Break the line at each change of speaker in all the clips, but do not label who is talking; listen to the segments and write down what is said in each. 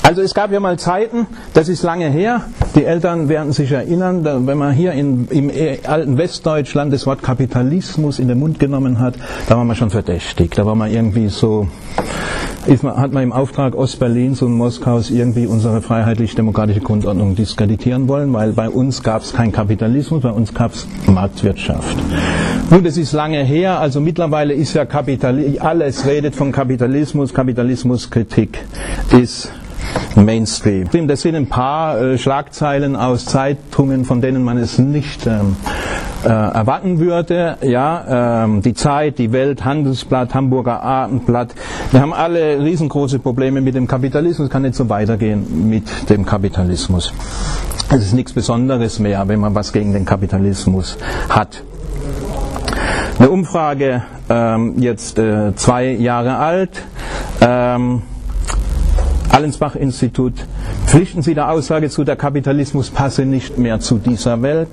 Also es gab ja mal Zeiten, das ist lange her, die Eltern werden sich erinnern, wenn man hier im alten Westdeutschland das Wort Kapitalismus in den Mund genommen hat, da war man schon verdächtig, da war man irgendwie so, hat man im Auftrag Ostberlins und Moskaus irgendwie unsere freiheitlich-demokratische Grundordnung diskreditieren wollen, weil bei uns gab es keinen Kapitalismus, bei uns gab es Marktwirtschaft. Nun, das ist lange her, also mittlerweile ist ja alles redet von Kapitalismus, Kapitalismuskritik ist Mainstream. Das sind ein paar Schlagzeilen aus Zeitungen, von denen man es nicht erwarten würde. Ja, die Zeit, die Welt, Handelsblatt, Hamburger Abendblatt. Wir haben alle riesengroße Probleme mit dem Kapitalismus. Es kann nicht so weitergehen mit dem Kapitalismus. Es ist nichts Besonderes mehr, wenn man was gegen den Kapitalismus hat. Eine Umfrage, jetzt 2 Jahre alt, Allensbach-Institut, pflichten Sie der Aussage zu, der Kapitalismus passe nicht mehr zu dieser Welt?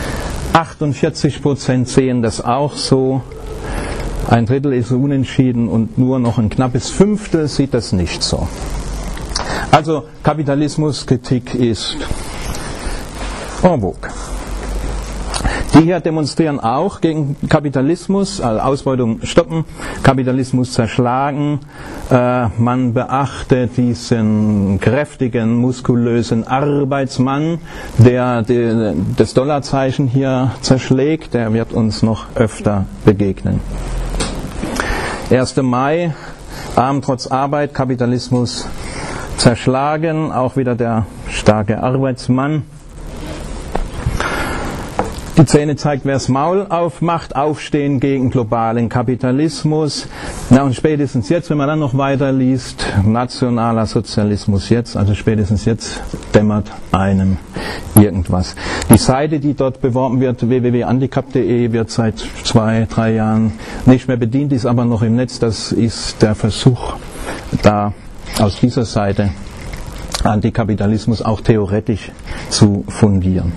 48% sehen das auch so, 1/3 ist unentschieden und nur noch ein knappes 1/5 sieht das nicht so. Also Kapitalismuskritik ist en vogue. Die hier demonstrieren auch gegen Kapitalismus, also Ausbeutung stoppen, Kapitalismus zerschlagen. Man beachte diesen kräftigen, muskulösen Arbeitsmann, der das Dollarzeichen hier zerschlägt. Der wird uns noch öfter begegnen. 1. Mai, Arm trotz Arbeit, Kapitalismus zerschlagen, auch wieder der starke Arbeitsmann. Die Szene zeigt, wer das Maul aufmacht, Aufstehen gegen globalen Kapitalismus. Na und spätestens jetzt, wenn man dann noch weiterliest, nationaler Sozialismus jetzt, also spätestens jetzt dämmert einem irgendwas. Die Seite, die dort beworben wird, www.antikap.de, wird seit 2-3 Jahren nicht mehr bedient, ist aber noch im Netz. Das ist der Versuch, da aus dieser Seite Antikapitalismus auch theoretisch zu fundieren.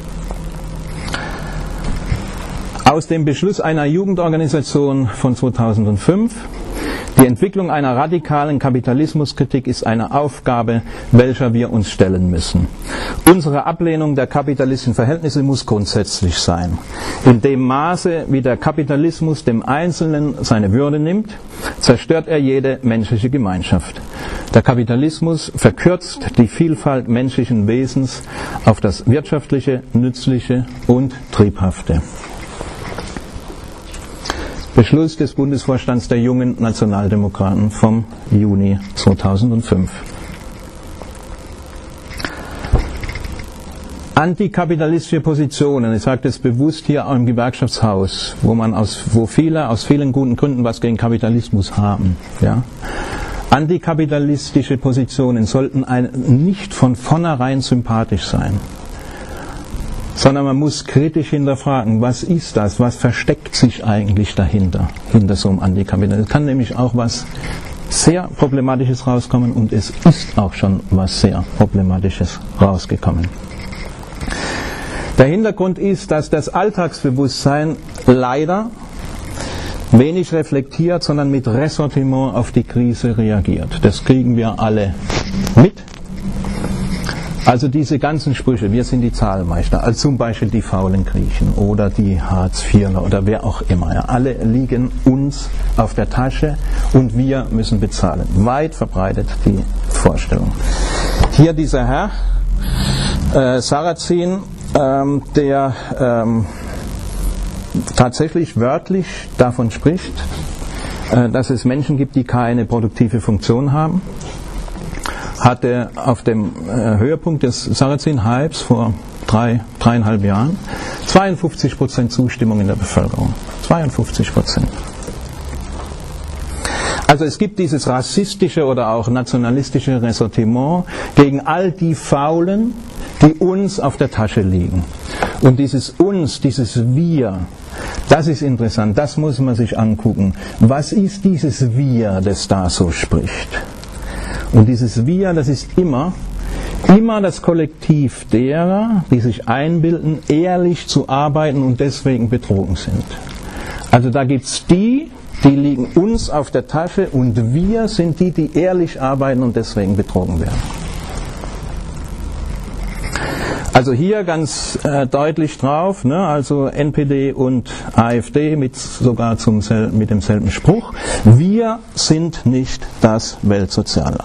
Aus dem Beschluss einer Jugendorganisation von 2005: Die Entwicklung einer radikalen Kapitalismuskritik ist eine Aufgabe, welcher wir uns stellen müssen. Unsere Ablehnung der kapitalistischen Verhältnisse muss grundsätzlich sein. In dem Maße, wie der Kapitalismus dem Einzelnen seine Würde nimmt, zerstört er jede menschliche Gemeinschaft. Der Kapitalismus verkürzt die Vielfalt menschlichen Wesens auf das Wirtschaftliche, Nützliche und Triebhafte. Beschluss des Bundesvorstands der Jungen Nationaldemokraten vom Juni 2005. Antikapitalistische Positionen, ich sage das bewusst hier im Gewerkschaftshaus, wo viele aus vielen guten Gründen was gegen Kapitalismus haben. Ja. Antikapitalistische Positionen sollten nicht von vornherein sympathisch sein, sondern man muss kritisch hinterfragen, was ist das, was versteckt sich eigentlich dahinter, hinter so einem Antikapitalismus. Es kann nämlich auch was sehr Problematisches rauskommen und es ist auch schon was sehr Problematisches rausgekommen. Der Hintergrund ist, dass das Alltagsbewusstsein leider wenig reflektiert, sondern mit Ressentiment auf die Krise reagiert. Das kriegen wir alle mit. Also diese ganzen Sprüche, wir sind die Zahlmeister, also zum Beispiel die faulen Griechen oder die Hartz-IVler oder wer auch immer, ja, alle liegen uns auf der Tasche und wir müssen bezahlen. Weit verbreitet die Vorstellung. Hier dieser Herr, Sarrazin, der tatsächlich wörtlich davon spricht, dass es Menschen gibt, die keine produktive Funktion haben, hatte auf dem Höhepunkt des Sarrazin-Hypes vor 3,5 Jahren 52% Zustimmung in der Bevölkerung. 52%. Also es gibt dieses rassistische oder auch nationalistische Ressentiment gegen all die Faulen, die uns auf der Tasche liegen. Und dieses uns, dieses wir, das ist interessant, das muss man sich angucken. Was ist dieses wir, das da so spricht? Und dieses Wir, das ist immer das Kollektiv derer, die sich einbilden, ehrlich zu arbeiten und deswegen betrogen sind. Also da gibt es die, die liegen uns auf der Tasche und wir sind die, die ehrlich arbeiten und deswegen betrogen werden. Also hier ganz deutlich drauf, ne, also NPD und AfD sogar mit demselben Spruch: Wir sind nicht das Weltsozialland.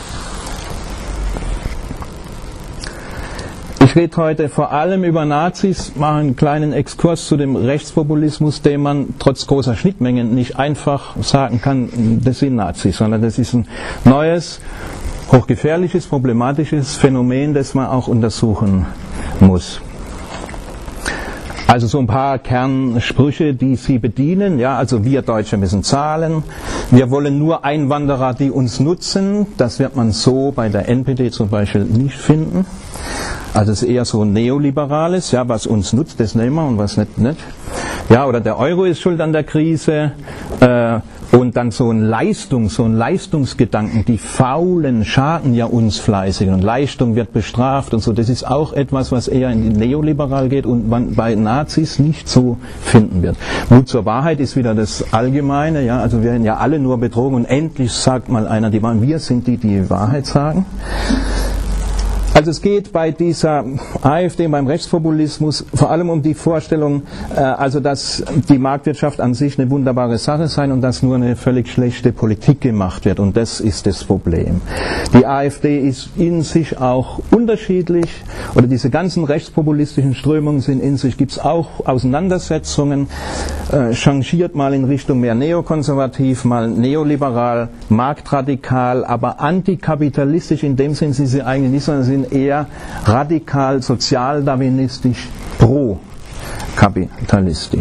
Ich rede heute vor allem über Nazis, mache einen kleinen Exkurs zu dem Rechtspopulismus, den man trotz großer Schnittmengen nicht einfach sagen kann, das sind Nazis, sondern das ist ein neues, hochgefährliches, problematisches Phänomen, das man auch untersuchen muss. Also so ein paar Kernsprüche, die sie bedienen. Ja, also wir Deutsche müssen zahlen. Wir wollen nur Einwanderer, die uns nutzen. Das wird man so bei der NPD zum Beispiel nicht finden. Also es ist eher so Neoliberales, ja, was uns nutzt, das nehmen wir und was nicht. Ja, oder der Euro ist schuld an der Krise. Und dann so ein Leistungsgedanken, die Faulen schaden ja uns Fleißigen und Leistung wird bestraft und so. Das ist auch etwas, was eher in die Neoliberal geht und man bei Nazis nicht so finden wird. Mut zur Wahrheit ist wieder das Allgemeine, ja, also wir werden ja alle nur betrogen und endlich sagt mal einer die Wahrheit, wir sind die, die die Wahrheit sagen. Also es geht bei dieser AfD, beim Rechtspopulismus, vor allem um die Vorstellung, also dass die Marktwirtschaft an sich eine wunderbare Sache sei und dass nur eine völlig schlechte Politik gemacht wird. Und das ist das Problem. Die AfD ist in sich auch unterschiedlich, oder diese ganzen rechtspopulistischen Strömungen sind in sich, gibt es auch Auseinandersetzungen, changiert mal in Richtung mehr neokonservativ, mal neoliberal, marktradikal, aber antikapitalistisch in dem Sinn sind sie eigentlich nicht, sondern sind eher radikal sozialdarwinistisch pro-kapitalistisch.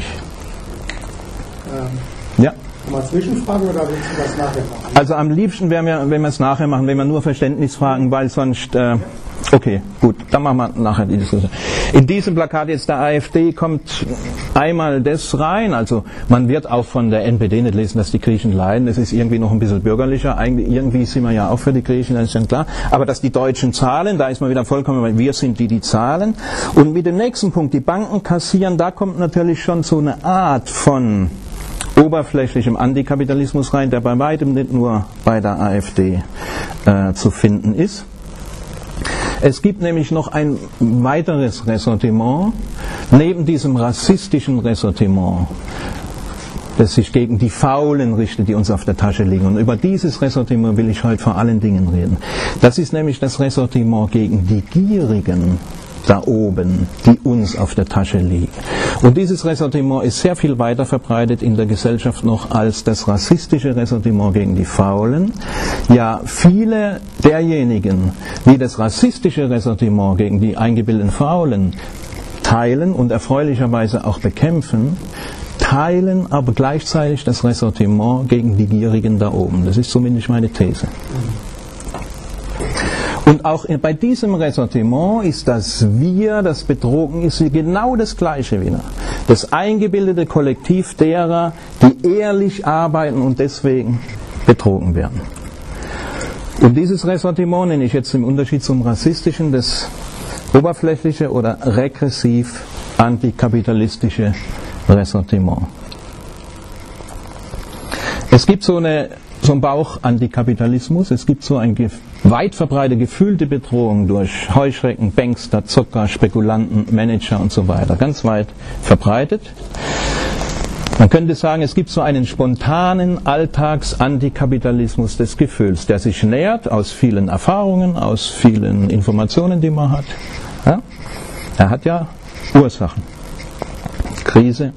Ja.
Mal Zwischenfrage oder willst du das nachher machen?
Also am liebsten wäre mir, wenn wir es nachher machen, wenn wir nur Verständnisfragen, weil sonst... okay, gut, dann machen wir nachher die Diskussion. In diesem Plakat jetzt der AfD kommt einmal das rein, also man wird auch von der NPD nicht lesen, dass die Griechen leiden, das ist irgendwie noch ein bisschen bürgerlicher, irgendwie sind wir ja auch für die Griechen, das ist schon klar, aber dass die Deutschen zahlen, da ist man wieder vollkommen, weil wir sind die, die zahlen. Und mit dem nächsten Punkt, die Banken kassieren, da kommt natürlich schon so eine Art von oberflächlichem Antikapitalismus rein, der bei weitem nicht nur bei der AfD zu finden ist. Es gibt nämlich noch ein weiteres Ressentiment, neben diesem rassistischen Ressentiment, das sich gegen die Faulen richtet, die uns auf der Tasche liegen. Und über dieses Ressentiment will ich heute vor allen Dingen reden. Das ist nämlich das Ressentiment gegen die Gierigen da oben, die uns auf der Tasche liegen. Und dieses Ressentiment ist sehr viel weiter verbreitet in der Gesellschaft noch als das rassistische Ressentiment gegen die Faulen. Ja, viele derjenigen, die das rassistische Ressentiment gegen die eingebildeten Faulen teilen und erfreulicherweise auch bekämpfen, teilen aber gleichzeitig das Ressentiment gegen die Gierigen da oben. Das ist zumindest meine These. Und auch bei diesem Ressentiment ist das Wir, das Betrogen ist, genau das Gleiche wieder. Das eingebildete Kollektiv derer, die ehrlich arbeiten und deswegen betrogen werden. Und dieses Ressentiment nenne ich jetzt im Unterschied zum rassistischen das oberflächliche oder regressiv antikapitalistische Ressentiment. Es gibt so einen Bauch-Antikapitalismus, es gibt so eine weit verbreitete gefühlte Bedrohung durch Heuschrecken, Bankster, Zocker, Spekulanten, Manager und so weiter, ganz weit verbreitet. Man könnte sagen, es gibt so einen spontanen Alltags-Antikapitalismus des Gefühls, der sich nähert aus vielen Erfahrungen, aus vielen Informationen, die man hat. Ja? Er hat ja Ursachen. Krise.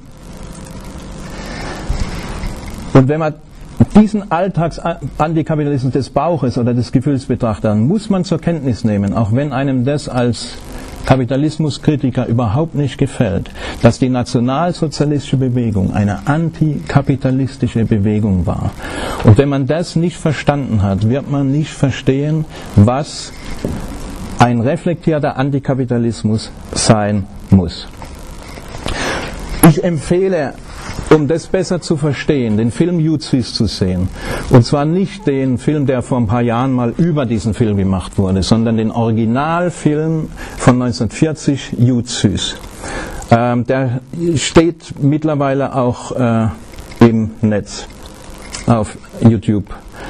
Und wenn man diesen Alltags-Antikapitalismus des Bauches oder des Gefühls betrachtet, dann muss man zur Kenntnis nehmen, auch wenn einem das als Kapitalismuskritiker überhaupt nicht gefällt, dass die nationalsozialistische Bewegung eine antikapitalistische Bewegung war. Und wenn man das nicht verstanden hat, wird man nicht verstehen, was ein reflektierter Antikapitalismus sein muss. Ich empfehle, um das besser zu verstehen, den Film Uzis zu sehen. Und zwar nicht den Film, der vor ein paar Jahren mal über diesen Film gemacht wurde, sondern den Originalfilm von 1940, Uzis. Der steht mittlerweile auch im Netz. auf YouTube.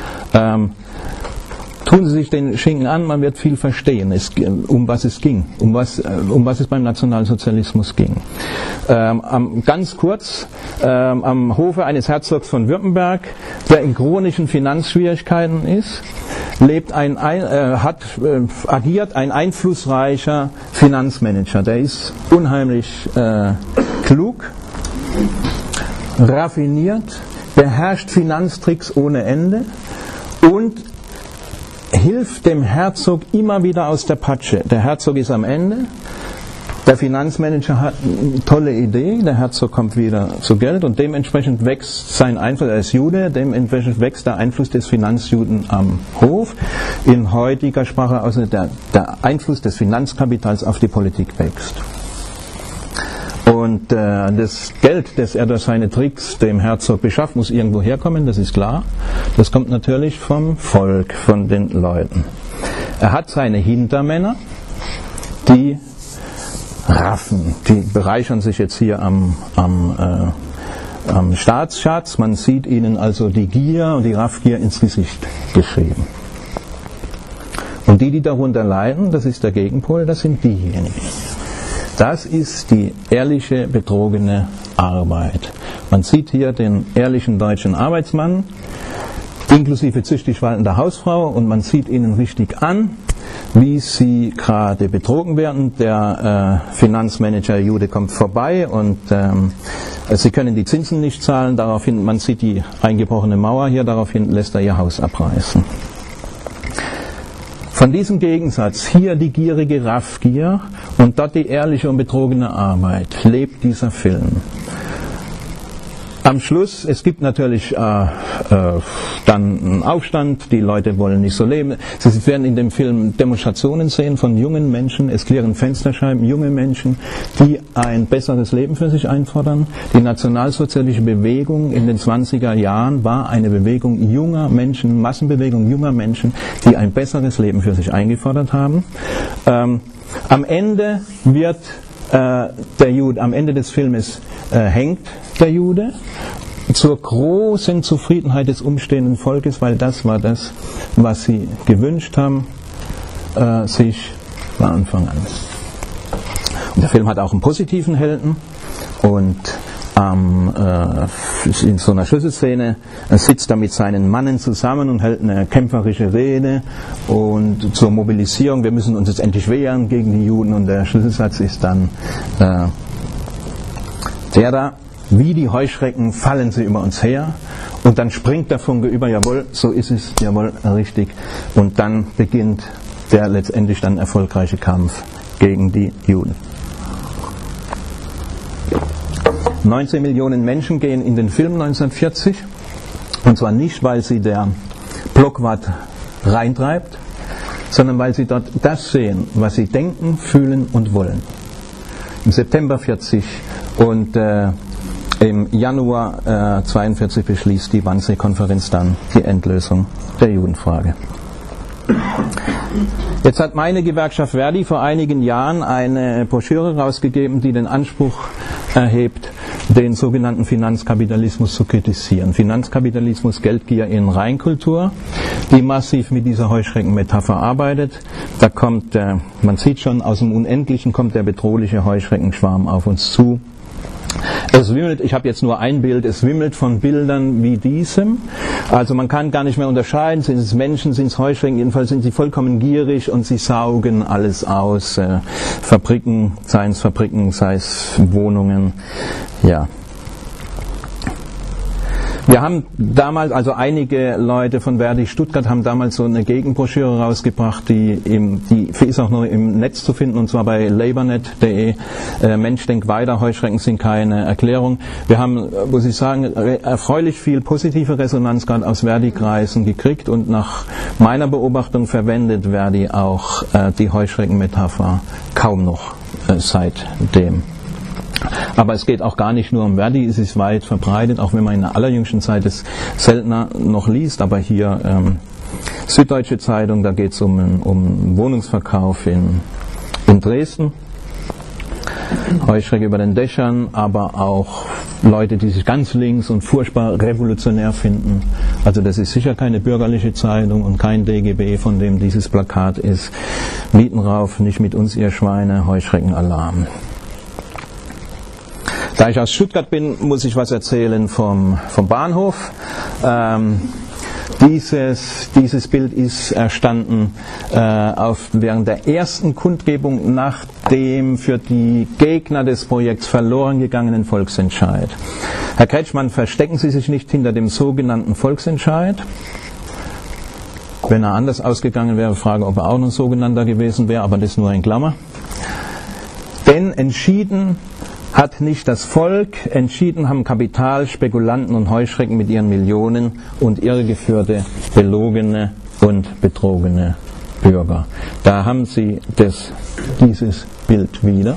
Tun Sie sich den Schinken an, man wird viel verstehen, um was es ging, um was es beim Nationalsozialismus ging. Ganz kurz, am Hofe eines Herzogs von Württemberg, der in chronischen Finanzschwierigkeiten ist, agiert ein einflussreicher Finanzmanager. Der ist unheimlich klug, raffiniert, beherrscht Finanztricks ohne Ende und hilft dem Herzog immer wieder aus der Patsche. Der Herzog ist am Ende, der Finanzmanager hat eine tolle Idee, der Herzog kommt wieder zu Geld und dementsprechend wächst sein Einfluss, er ist Jude, dementsprechend wächst der Einfluss des Finanzjuden am Hof. In heutiger Sprache also der Einfluss des Finanzkapitals auf die Politik wächst. Und das Geld, das er durch seine Tricks dem Herzog beschafft, muss irgendwo herkommen, das ist klar. Das kommt natürlich vom Volk, von den Leuten. Er hat seine Hintermänner, die raffen, die bereichern sich jetzt hier am Staatsschatz. Man sieht ihnen also die Gier und die Raffgier ins Gesicht geschrieben. Und die darunter leiden, das ist der Gegenpol, das sind diejenigen. Das ist die ehrliche, betrogene Arbeit. Man sieht hier den ehrlichen deutschen Arbeitsmann, inklusive züchtig waltender Hausfrau, und man sieht ihnen richtig an, wie sie gerade betrogen werden. Der Finanzmanager Jude kommt vorbei und sie können die Zinsen nicht zahlen. Daraufhin, man sieht die eingebrochene Mauer hier, daraufhin lässt er ihr Haus abreißen. Von diesem Gegensatz, hier die gierige Raffgier und dort die ehrliche und betrogene Arbeit, lebt dieser Film. Am Schluss, es gibt natürlich dann einen Aufstand, die Leute wollen nicht so leben. Sie werden in dem Film Demonstrationen sehen von jungen Menschen, es klirren Fensterscheiben, junge Menschen, die ein besseres Leben für sich einfordern. Die nationalsozialistische Bewegung in den 20er Jahren war eine Bewegung junger Menschen, Massenbewegung junger Menschen, die ein besseres Leben für sich eingefordert haben. Am Ende wird der Jude, am Ende des Filmes hängt der Jude zur großen Zufriedenheit des umstehenden Volkes, weil das war das, was sie gewünscht haben, sich von Anfang an. Und der Film hat auch einen positiven Helden und in so einer Schlüsselszene sitzt er mit seinen Mannen zusammen und hält eine kämpferische Rede und zur Mobilisierung, wir müssen uns jetzt endlich wehren gegen die Juden, und der Schlüsselsatz ist dann der da: Wie die Heuschrecken fallen sie über uns her, und dann springt der Funke über, jawohl, so ist es, jawohl, richtig, und dann beginnt der letztendlich dann erfolgreiche Kampf gegen die Juden. 19 Millionen Menschen gehen in den Film 1940, und zwar nicht, weil sie der Blockwart reintreibt, sondern weil sie dort das sehen, was sie denken, fühlen und wollen. Im September 40 und im Januar 42 beschließt die Wannsee-Konferenz dann die Endlösung der Judenfrage. Jetzt hat meine Gewerkschaft Verdi vor einigen Jahren eine Broschüre rausgegeben, die den Anspruch erhebt, den sogenannten Finanzkapitalismus zu kritisieren. Finanzkapitalismus, Geldgier in Reinkultur, die massiv mit dieser Heuschreckenmetapher arbeitet. Da kommt, man sieht schon, aus dem Unendlichen kommt der bedrohliche Heuschreckenschwarm auf uns zu. Es wimmelt, ich habe jetzt nur ein Bild, es wimmelt von Bildern wie diesem. Also man kann gar nicht mehr unterscheiden, sind es Menschen, sind es Heuschrecken, jedenfalls sind sie vollkommen gierig und sie saugen alles aus. Fabriken, sei es Wohnungen, ja. Wir haben damals, also einige Leute von Verdi Stuttgart haben damals so eine Gegenbroschüre rausgebracht, die ist auch noch im Netz zu finden, und zwar bei labornet.de. Mensch, denk weiter, Heuschrecken sind keine Erklärung. Wir haben, muss ich sagen, erfreulich viel positive Resonanz gerade aus Verdi-Kreisen gekriegt, und nach meiner Beobachtung verwendet Verdi auch die Heuschreckenmetapher kaum noch seitdem. Aber es geht auch gar nicht nur um Verdi, es ist weit verbreitet, auch wenn man in der allerjüngsten Zeit es seltener noch liest, aber hier Süddeutsche Zeitung, da geht es um Wohnungsverkauf in Dresden. Heuschrecke über den Dächern, aber auch Leute, die sich ganz links und furchtbar revolutionär finden. Also das ist sicher keine bürgerliche Zeitung und kein DGB, von dem dieses Plakat ist. Mieten rauf, nicht mit uns, ihr Schweine, Heuschreckenalarm. Da ich aus Stuttgart bin, muss ich was erzählen vom Bahnhof. Dieses Bild ist erstanden während der ersten Kundgebung nach dem für die Gegner des Projekts verloren gegangenen Volksentscheid. Herr Kretschmann, verstecken Sie sich nicht hinter dem sogenannten Volksentscheid. Wenn er anders ausgegangen wäre, frage, ob er auch noch sogenannter gewesen wäre, aber das nur in Klammer. Denn entschieden hat nicht das Volk, entschieden haben Kapital, Spekulanten und Heuschrecken mit ihren Millionen und irregeführte, belogene und betrogene Bürger. Da haben Sie dieses Bild wieder.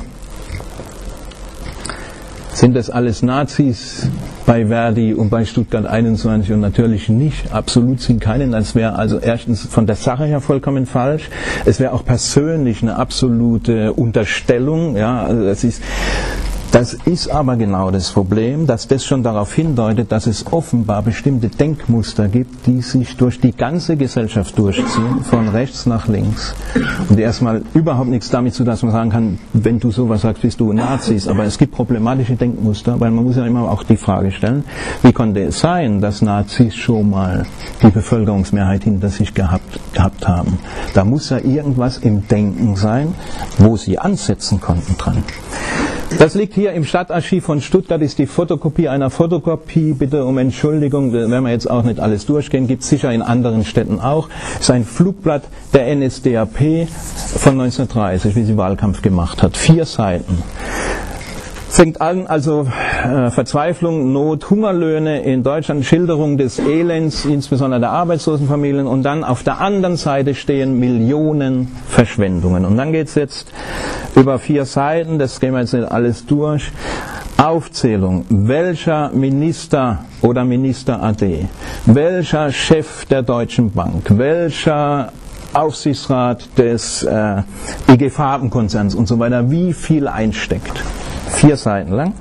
Sind das alles Nazis bei Verdi und bei Stuttgart 21 und natürlich nicht, absolut sind keine. Das wäre also erstens von der Sache her vollkommen falsch. Es wäre auch persönlich eine absolute Unterstellung. Ja, also das ist aber genau das Problem, dass das schon darauf hindeutet, dass es offenbar bestimmte Denkmuster gibt, die sich durch die ganze Gesellschaft durchziehen, von rechts nach links. Und erstmal überhaupt nichts damit zu tun, dass man sagen kann, wenn du sowas sagst, bist du Nazis. Aber es gibt problematische Denkmuster, weil man muss ja immer auch die Frage stellen, wie konnte es sein, dass Nazis schon mal die Bevölkerungsmehrheit hinter sich gehabt haben. Da muss ja irgendwas im Denken sein, wo sie ansetzen konnten dran. Das liegt hier im Stadtarchiv von Stuttgart, ist die Fotokopie einer Fotokopie, bitte um Entschuldigung, da werden wir jetzt auch nicht alles durchgehen, gibt es sicher in anderen Städten auch. Das ist ein Flugblatt der NSDAP von 1930, wie sie Wahlkampf gemacht hat, 4 Seiten. Fängt an, also Verzweiflung, Not, Hungerlöhne in Deutschland, Schilderung des Elends, insbesondere der Arbeitslosenfamilien, und dann auf der anderen Seite stehen Millionen Verschwendungen. Und dann geht es jetzt über 4 Seiten, das gehen wir jetzt nicht alles durch. Aufzählung, welcher Minister oder Minister AD, welcher Chef der Deutschen Bank, welcher Aufsichtsrat des IG Farben-Konzerns und so weiter, wie viel einsteckt. 4 Seiten lang.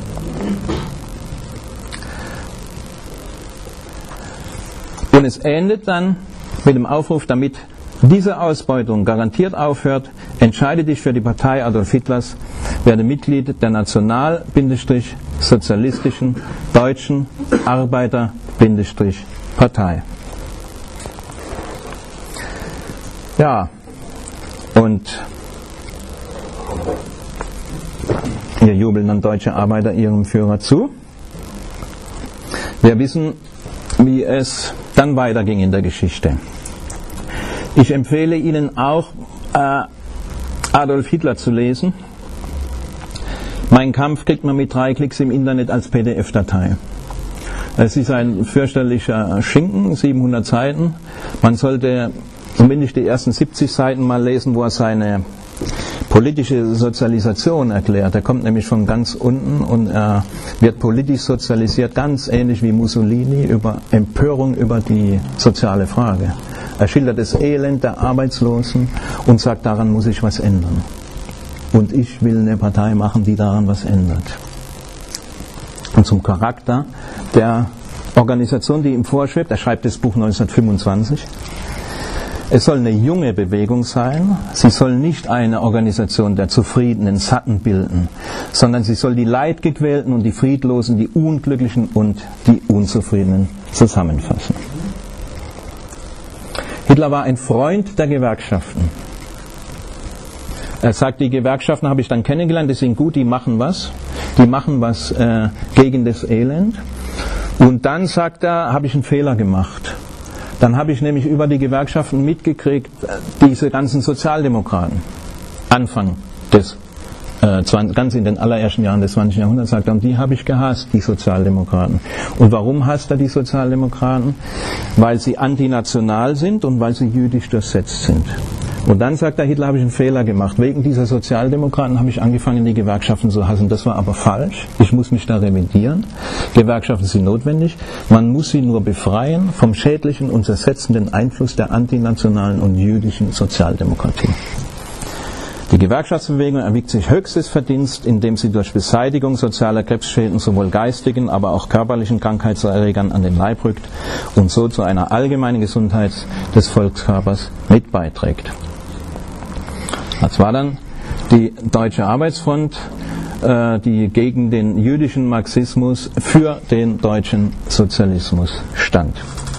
Und es endet dann mit dem Aufruf, damit diese Ausbeutung garantiert aufhört, entscheide dich für die Partei Adolf Hitlers, werde Mitglied der national-sozialistischen deutschen Arbeiter-Partei. Ja, und hier jubeln dann deutsche Arbeiter ihrem Führer zu. Wir wissen, wie es dann weiterging in der Geschichte. Ich empfehle Ihnen auch, Adolf Hitler zu lesen. Mein Kampf kriegt man mit 3 Klicks im Internet als PDF-Datei. Es ist ein fürchterlicher Schinken, 700 Seiten. Man sollte zumindest die ersten 70 Seiten mal lesen, wo er seine politische Sozialisation erklärt. Er kommt nämlich von ganz unten und er wird politisch sozialisiert, ganz ähnlich wie Mussolini, über Empörung über die soziale Frage. Er schildert das Elend der Arbeitslosen und sagt, daran muss sich was ändern. Und ich will eine Partei machen, die daran was ändert. Und zum Charakter der Organisation, die ihm vorschwebt, er schreibt das Buch 1925, es soll eine junge Bewegung sein, sie soll nicht eine Organisation der Zufriedenen, Satten bilden, sondern sie soll die Leidgequälten und die Friedlosen, die Unglücklichen und die Unzufriedenen zusammenfassen. Hitler war ein Freund der Gewerkschaften. Er sagt, die Gewerkschaften habe ich dann kennengelernt, die sind gut, die machen was gegen das Elend. Und dann sagt er, habe ich einen Fehler gemacht. Dann habe ich nämlich über die Gewerkschaften mitgekriegt, diese ganzen Sozialdemokraten, Anfang des, ganz in den allerersten Jahren des 20. Jahrhunderts, sagt er, und die habe ich gehasst, die Sozialdemokraten. Und warum hasst er die Sozialdemokraten? Weil sie antinational sind und weil sie jüdisch durchsetzt sind. Und dann sagt er, Hitler, habe ich einen Fehler gemacht. Wegen dieser Sozialdemokraten habe ich angefangen, die Gewerkschaften zu hassen. Das war aber falsch. Ich muss mich da revidieren. Gewerkschaften sind notwendig. Man muss sie nur befreien vom schädlichen und zersetzenden Einfluss der antinationalen und jüdischen Sozialdemokratie. Die Gewerkschaftsbewegung erwiegt sich höchstes Verdienst, indem sie durch Beseitigung sozialer Krebsschäden sowohl geistigen, aber auch körperlichen Krankheitserregern an den Leib rückt und so zu einer allgemeinen Gesundheit des Volkskörpers mit beiträgt. Das war dann die Deutsche Arbeitsfront, die gegen den jüdischen Marxismus für den deutschen Sozialismus stand.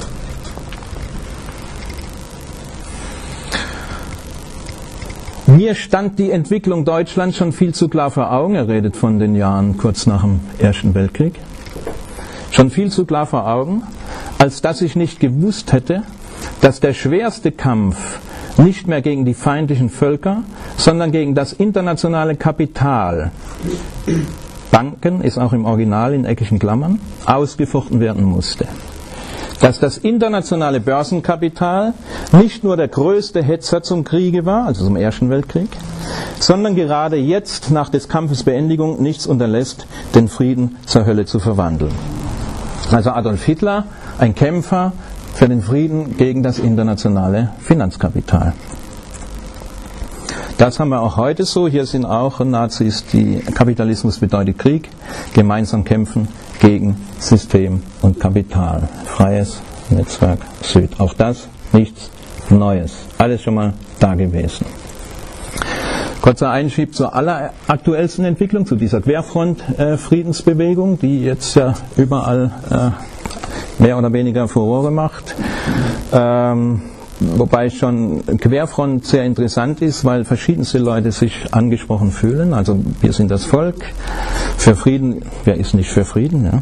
Mir stand die Entwicklung Deutschlands schon viel zu klar vor Augen. Er redet von den Jahren kurz nach dem Ersten Weltkrieg. Schon viel zu klar vor Augen, als dass ich nicht gewusst hätte, dass der schwerste Kampf nicht mehr gegen die feindlichen Völker, sondern gegen das internationale Kapital, Banken ist auch im Original in eckigen Klammern, ausgefochten werden musste. Dass das internationale Börsenkapital nicht nur der größte Hetzer zum Kriege war, also zum Ersten Weltkrieg, sondern gerade jetzt nach des Kampfes Beendigung nichts unterlässt, den Frieden zur Hölle zu verwandeln. Also Adolf Hitler, ein Kämpfer für den Frieden gegen das internationale Finanzkapital. Das haben wir auch heute so. Hier sind auch Nazis, die Kapitalismus bedeutet Krieg, gemeinsam kämpfen gegen System und Kapital. Freies Netzwerk Süd. Auch das nichts Neues. Alles schon mal da gewesen. Kurzer Einschub zur alleraktuellsten Entwicklung, zu dieser Querfront-Friedensbewegung, die jetzt ja überall mehr oder weniger Furore macht. Wobei schon Querfront sehr interessant ist, weil verschiedenste Leute sich angesprochen fühlen. Also wir sind das Volk, für Frieden, wer ist nicht für Frieden? Ja?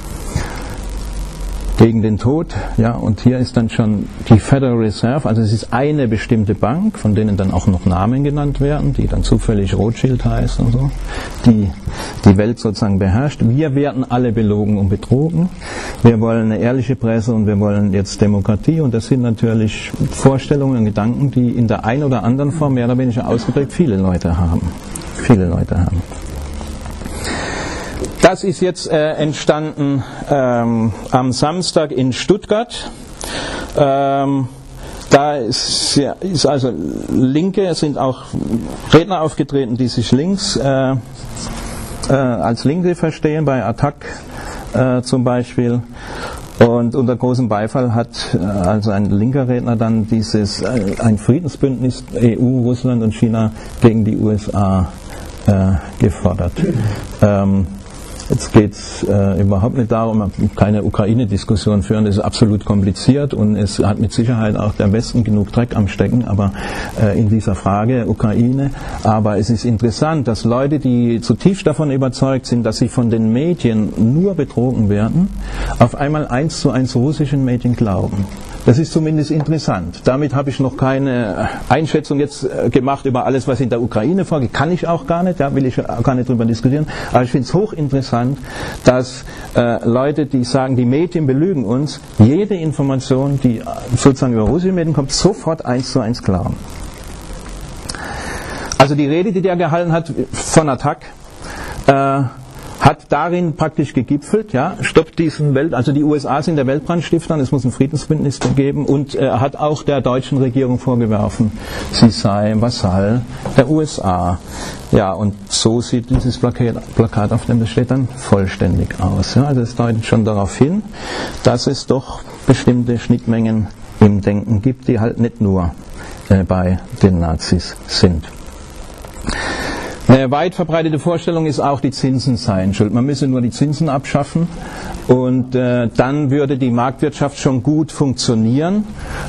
Gegen den Tod, ja, und hier ist dann schon die Federal Reserve, also es ist eine bestimmte Bank, von denen dann auch noch Namen genannt werden, die dann zufällig Rothschild heißt und so, die die Welt sozusagen beherrscht. Wir werden alle belogen und betrogen. Wir wollen eine ehrliche Presse und wir wollen jetzt Demokratie, und das sind natürlich Vorstellungen und Gedanken, die in der einen oder anderen Form mehr oder weniger ausgeprägt viele Leute haben. Das ist jetzt entstanden am Samstag in Stuttgart. Da ist also Linke, es sind auch Redner aufgetreten, die sich links als Linke verstehen, bei Attac zum Beispiel. Und unter großem Beifall hat also ein linker Redner dann ein Friedensbündnis EU, Russland und China gegen die USA gefordert. Jetzt geht es überhaupt nicht darum, keine Ukraine-Diskussion führen, das ist absolut kompliziert und es hat mit Sicherheit auch der Westen genug Dreck am Stecken, aber in dieser Frage Ukraine. Aber es ist interessant, dass Leute, die zutiefst davon überzeugt sind, dass sie von den Medien nur betrogen werden, auf einmal 1:1 russischen Medien glauben. Das ist zumindest interessant. Damit habe ich noch keine Einschätzung jetzt gemacht über alles, was in der Ukraine vorgeht. Kann ich auch gar nicht, da will ich auch gar nicht drüber diskutieren. Aber ich finde es hochinteressant, dass Leute, die sagen, die Medien belügen uns, jede Information, die sozusagen über russische Medien kommt, sofort 1:1 glauben. Also die Rede, die der gehalten hat von Attac, hat darin praktisch gegipfelt, ja, stoppt diesen also die USA sind der Weltbrandstifter, es muss ein Friedensbündnis geben, und er hat auch der deutschen Regierung vorgeworfen, sie sei Vasall der USA. Ja, und so sieht dieses Plakat, auf dem das steht, dann vollständig aus. Ja, also es deutet schon darauf hin, dass es doch bestimmte Schnittmengen im Denken gibt, die halt nicht nur bei den Nazis sind. Eine weit verbreitete Vorstellung ist auch, die Zinsen seien schuld. Man müsse nur die Zinsen abschaffen und dann würde die Marktwirtschaft schon gut funktionieren,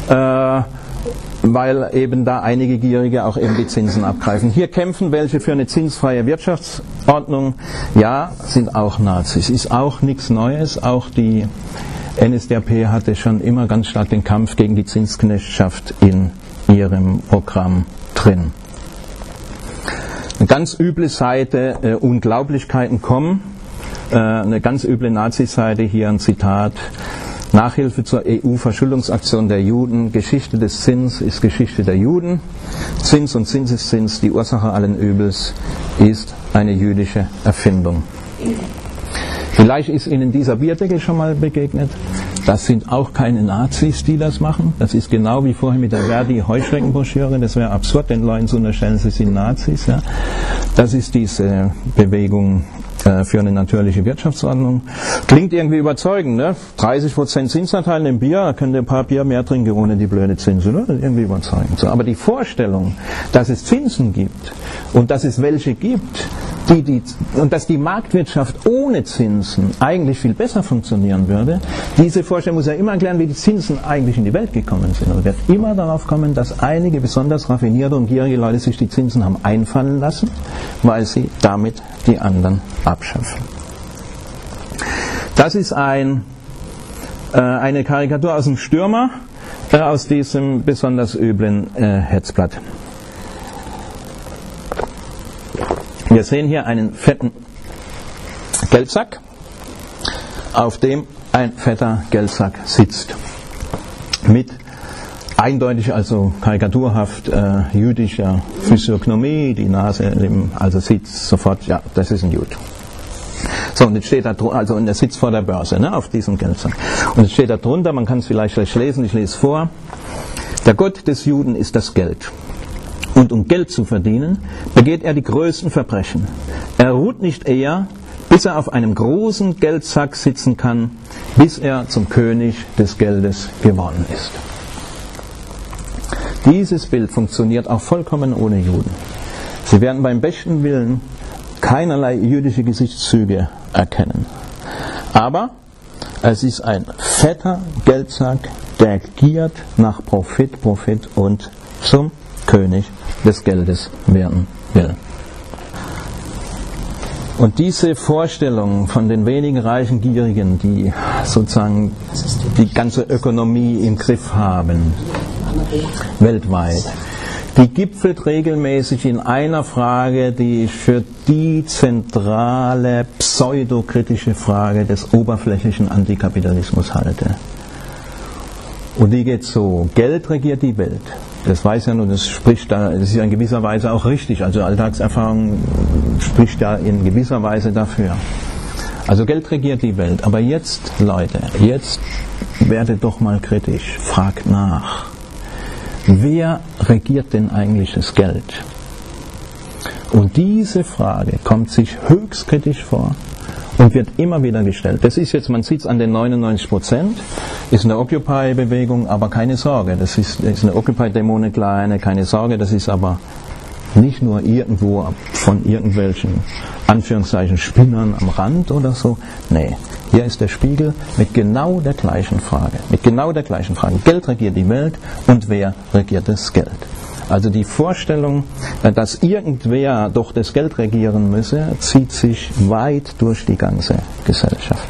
weil eben da einige Gierige auch eben die Zinsen abgreifen. Hier kämpfen welche für eine zinsfreie Wirtschaftsordnung. Ja, sind auch Nazis. Ist auch nichts Neues. Auch die NSDAP hatte schon immer ganz stark den Kampf gegen die Zinsknechtschaft in ihrem Programm drin. Eine ganz üble Seite, Unglaublichkeiten kommen, eine ganz üble Nazi-Seite, hier ein Zitat: Nachhilfe zur EU-Verschuldungsaktion der Juden, Geschichte des Zins ist Geschichte der Juden, Zins und Zinseszins, die Ursache allen Übels, ist eine jüdische Erfindung. Vielleicht ist Ihnen dieser Bierdeckel schon mal begegnet. das sind auch keine Nazis, die das machen. Das ist genau wie vorher mit der Verdi-Heuschreckenbroschüre. Das wäre absurd, den Leuten zu unterstellen, sie sind Nazis. Ja. Das ist diese Bewegung für eine natürliche Wirtschaftsordnung. Klingt irgendwie überzeugend, ne? 30% Zinsanteil im Bier, da könnt ihr ein paar Bier mehr trinken ohne die blöde Zinsen, ne? Irgendwie überzeugend. So, aber die Vorstellung, dass es Zinsen gibt und dass es welche gibt, und dass die Marktwirtschaft ohne Zinsen eigentlich viel besser funktionieren würde, diese Vorstellung muss ja immer erklären, wie die Zinsen eigentlich in die Welt gekommen sind. Also wird immer darauf kommen, dass einige besonders raffinierte und gierige Leute sich die Zinsen haben einfallen lassen, weil sie damit die anderen abschaffen. Das ist eine Karikatur aus dem Stürmer, aus diesem besonders üblen Hetzblatt. Wir sehen hier einen fetten Geldsack, auf dem ein fetter Geldsack sitzt. Mit eindeutig, also karikaturhaft jüdischer Physiognomie, die Nase, also sieht sofort, ja, das ist ein Jude. So, und jetzt steht da drunter, also und er sitzt vor der Börse, ne, auf diesem Geldsack. Und jetzt steht da drunter, man kann es vielleicht gleich lesen, ich lese vor: Der Gott des Juden ist das Geld. Und um Geld zu verdienen, begeht er die größten Verbrechen. Er ruht nicht eher, bis er auf einem großen Geldsack sitzen kann, bis er zum König des Geldes geworden ist. Dieses Bild funktioniert auch vollkommen ohne Juden. Sie werden beim besten Willen keinerlei jüdische Gesichtszüge erkennen. Aber es ist ein fetter Geldsack, der giert nach Profit und zum König des Geldes werden will. Und diese Vorstellung von den wenigen reichen Gierigen, die sozusagen die ganze Ökonomie im Griff haben, weltweit, die gipfelt regelmäßig in einer Frage, die ich für die zentrale pseudokritische Frage des oberflächlichen Antikapitalismus halte. Und die geht so: Geld regiert die Welt. Das weiß ja nun, das ist ja in gewisser Weise auch richtig. Also Alltagserfahrung spricht ja in gewisser Weise dafür. Also Geld regiert die Welt. Aber jetzt, Leute, jetzt werdet doch mal kritisch. Fragt nach. Wer regiert denn eigentlich das Geld? Und diese Frage kommt sich höchst kritisch vor und wird immer wieder gestellt. Das ist jetzt, man sieht es an den 99%, ist eine Occupy-Bewegung, aber keine Sorge, das ist eine Occupy-Demo, eine kleine, keine Sorge, das ist aber nicht nur irgendwo von irgendwelchen, Anführungszeichen, Spinnern am Rand oder so. Nee, hier ist der Spiegel mit genau der gleichen Frage. Geld regiert die Welt und wer regiert das Geld? Also die Vorstellung, dass irgendwer doch das Geld regieren müsse, zieht sich weit durch die ganze Gesellschaft.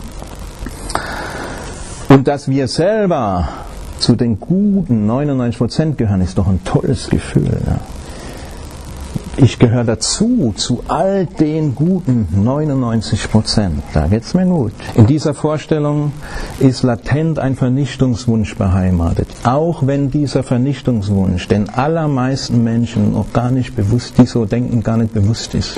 Und dass wir selber zu den guten 99% gehören, ist doch ein tolles Gefühl. Ja. Ich gehöre dazu, zu all den guten 99%. Da geht's mir gut. In dieser Vorstellung ist latent ein Vernichtungswunsch beheimatet. Auch wenn dieser Vernichtungswunsch den allermeisten Menschen noch gar nicht bewusst, die so denken, gar nicht bewusst ist.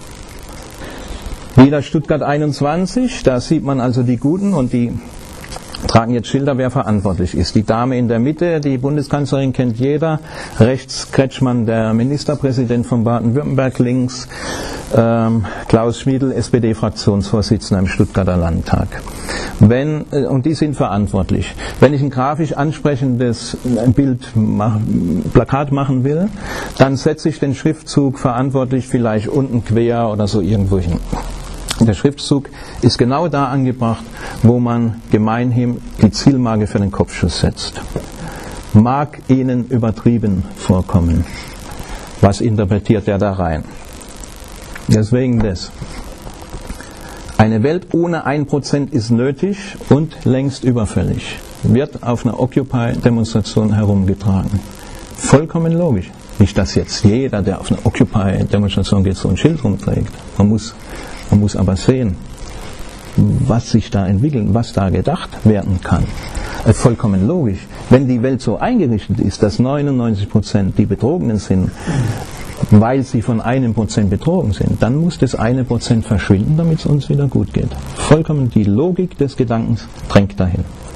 Wieder Stuttgart 21, da sieht man also die Guten und die tragen jetzt Schilder, wer verantwortlich ist. Die Dame in der Mitte, die Bundeskanzlerin kennt jeder, rechts Kretschmann, der Ministerpräsident von Baden-Württemberg, links Klaus Schmiedl, SPD-Fraktionsvorsitzender im Stuttgarter Landtag. Und die sind verantwortlich. Wenn ich ein grafisch ansprechendes Plakat machen will, dann setze ich den Schriftzug verantwortlich vielleicht unten quer oder so irgendwo hin. Der Schriftzug ist genau da angebracht, wo man gemeinhin die Zielmarke für den Kopfschuss setzt. Mag Ihnen übertrieben vorkommen. Was interpretiert er da rein? Deswegen das. Eine Welt ohne 1% ist nötig und längst überfällig. Wird auf einer Occupy-Demonstration herumgetragen. Vollkommen logisch. Nicht, dass jetzt jeder, der auf einer Occupy-Demonstration geht, so ein Schild rumträgt. Man muss aber sehen, was sich da entwickelt, was da gedacht werden kann. Vollkommen logisch. Wenn die Welt so eingerichtet ist, dass 99% die Betrogenen sind, weil sie von 1% betrogen sind, dann muss das 1% verschwinden, damit es uns wieder gut geht. Vollkommen die Logik des Gedankens drängt dahin.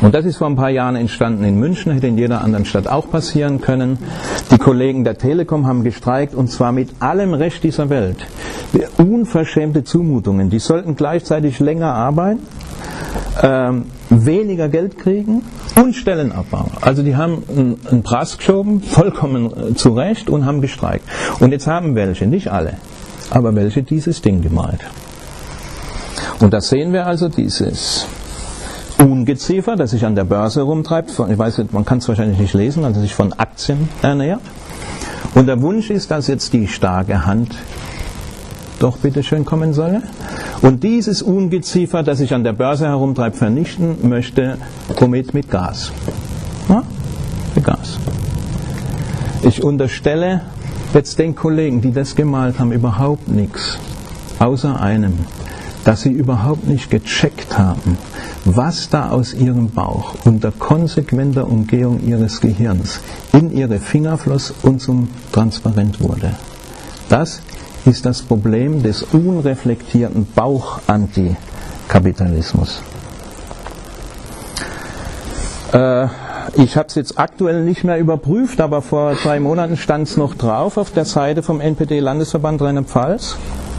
Und das ist vor ein paar Jahren entstanden in München, hätte in jeder anderen Stadt auch passieren können. Die Kollegen der Telekom haben gestreikt und zwar mit allem Recht dieser Welt. Unverschämte Zumutungen, die sollten gleichzeitig länger arbeiten, weniger Geld kriegen und Stellenabbau. Also die haben einen Prass geschoben, vollkommen zu Recht, und haben gestreikt. Und jetzt haben welche, nicht alle, aber welche dieses Ding gemalt. Und da sehen wir also dieses Ungeziefer, das sich an der Börse rumtreibt, ich weiß nicht, man kann es wahrscheinlich nicht lesen, also sich von Aktien ernährt. Und der Wunsch ist, dass jetzt die starke Hand doch bitteschön kommen solle. Und dieses Ungeziefer, das sich an der Börse herumtreibt, vernichten möchte, womit? Mit Gas. Ja? Mit Gas. Ich unterstelle jetzt den Kollegen, die das gemalt haben, überhaupt nichts, außer einem, dass sie überhaupt nicht gecheckt haben, was da aus ihrem Bauch unter konsequenter Umgehung ihres Gehirns in ihre Finger floss und zum Transparent wurde. Das ist das Problem des unreflektierten Bauch-Antikapitalismus. Ich habe es jetzt aktuell nicht mehr überprüft, aber vor 3 Monaten stand es noch drauf auf der Seite vom NPD-Landesverband Rheinland-Pfalz.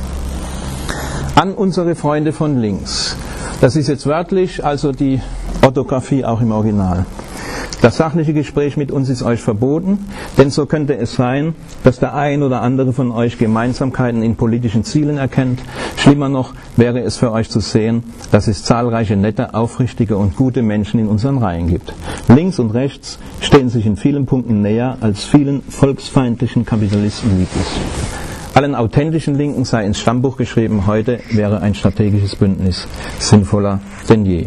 An unsere Freunde von links. Das ist jetzt wörtlich, also die Orthographie auch im Original. Das sachliche Gespräch mit uns ist euch verboten, denn so könnte es sein, dass der ein oder andere von euch Gemeinsamkeiten in politischen Zielen erkennt. Schlimmer noch wäre es für euch zu sehen, dass es zahlreiche nette, aufrichtige und gute Menschen in unseren Reihen gibt. Links und rechts stehen sich in vielen Punkten näher, als vielen volksfeindlichen Kapitalisten lieb ist. Allen authentischen Linken sei ins Stammbuch geschrieben, heute wäre ein strategisches Bündnis sinnvoller denn je.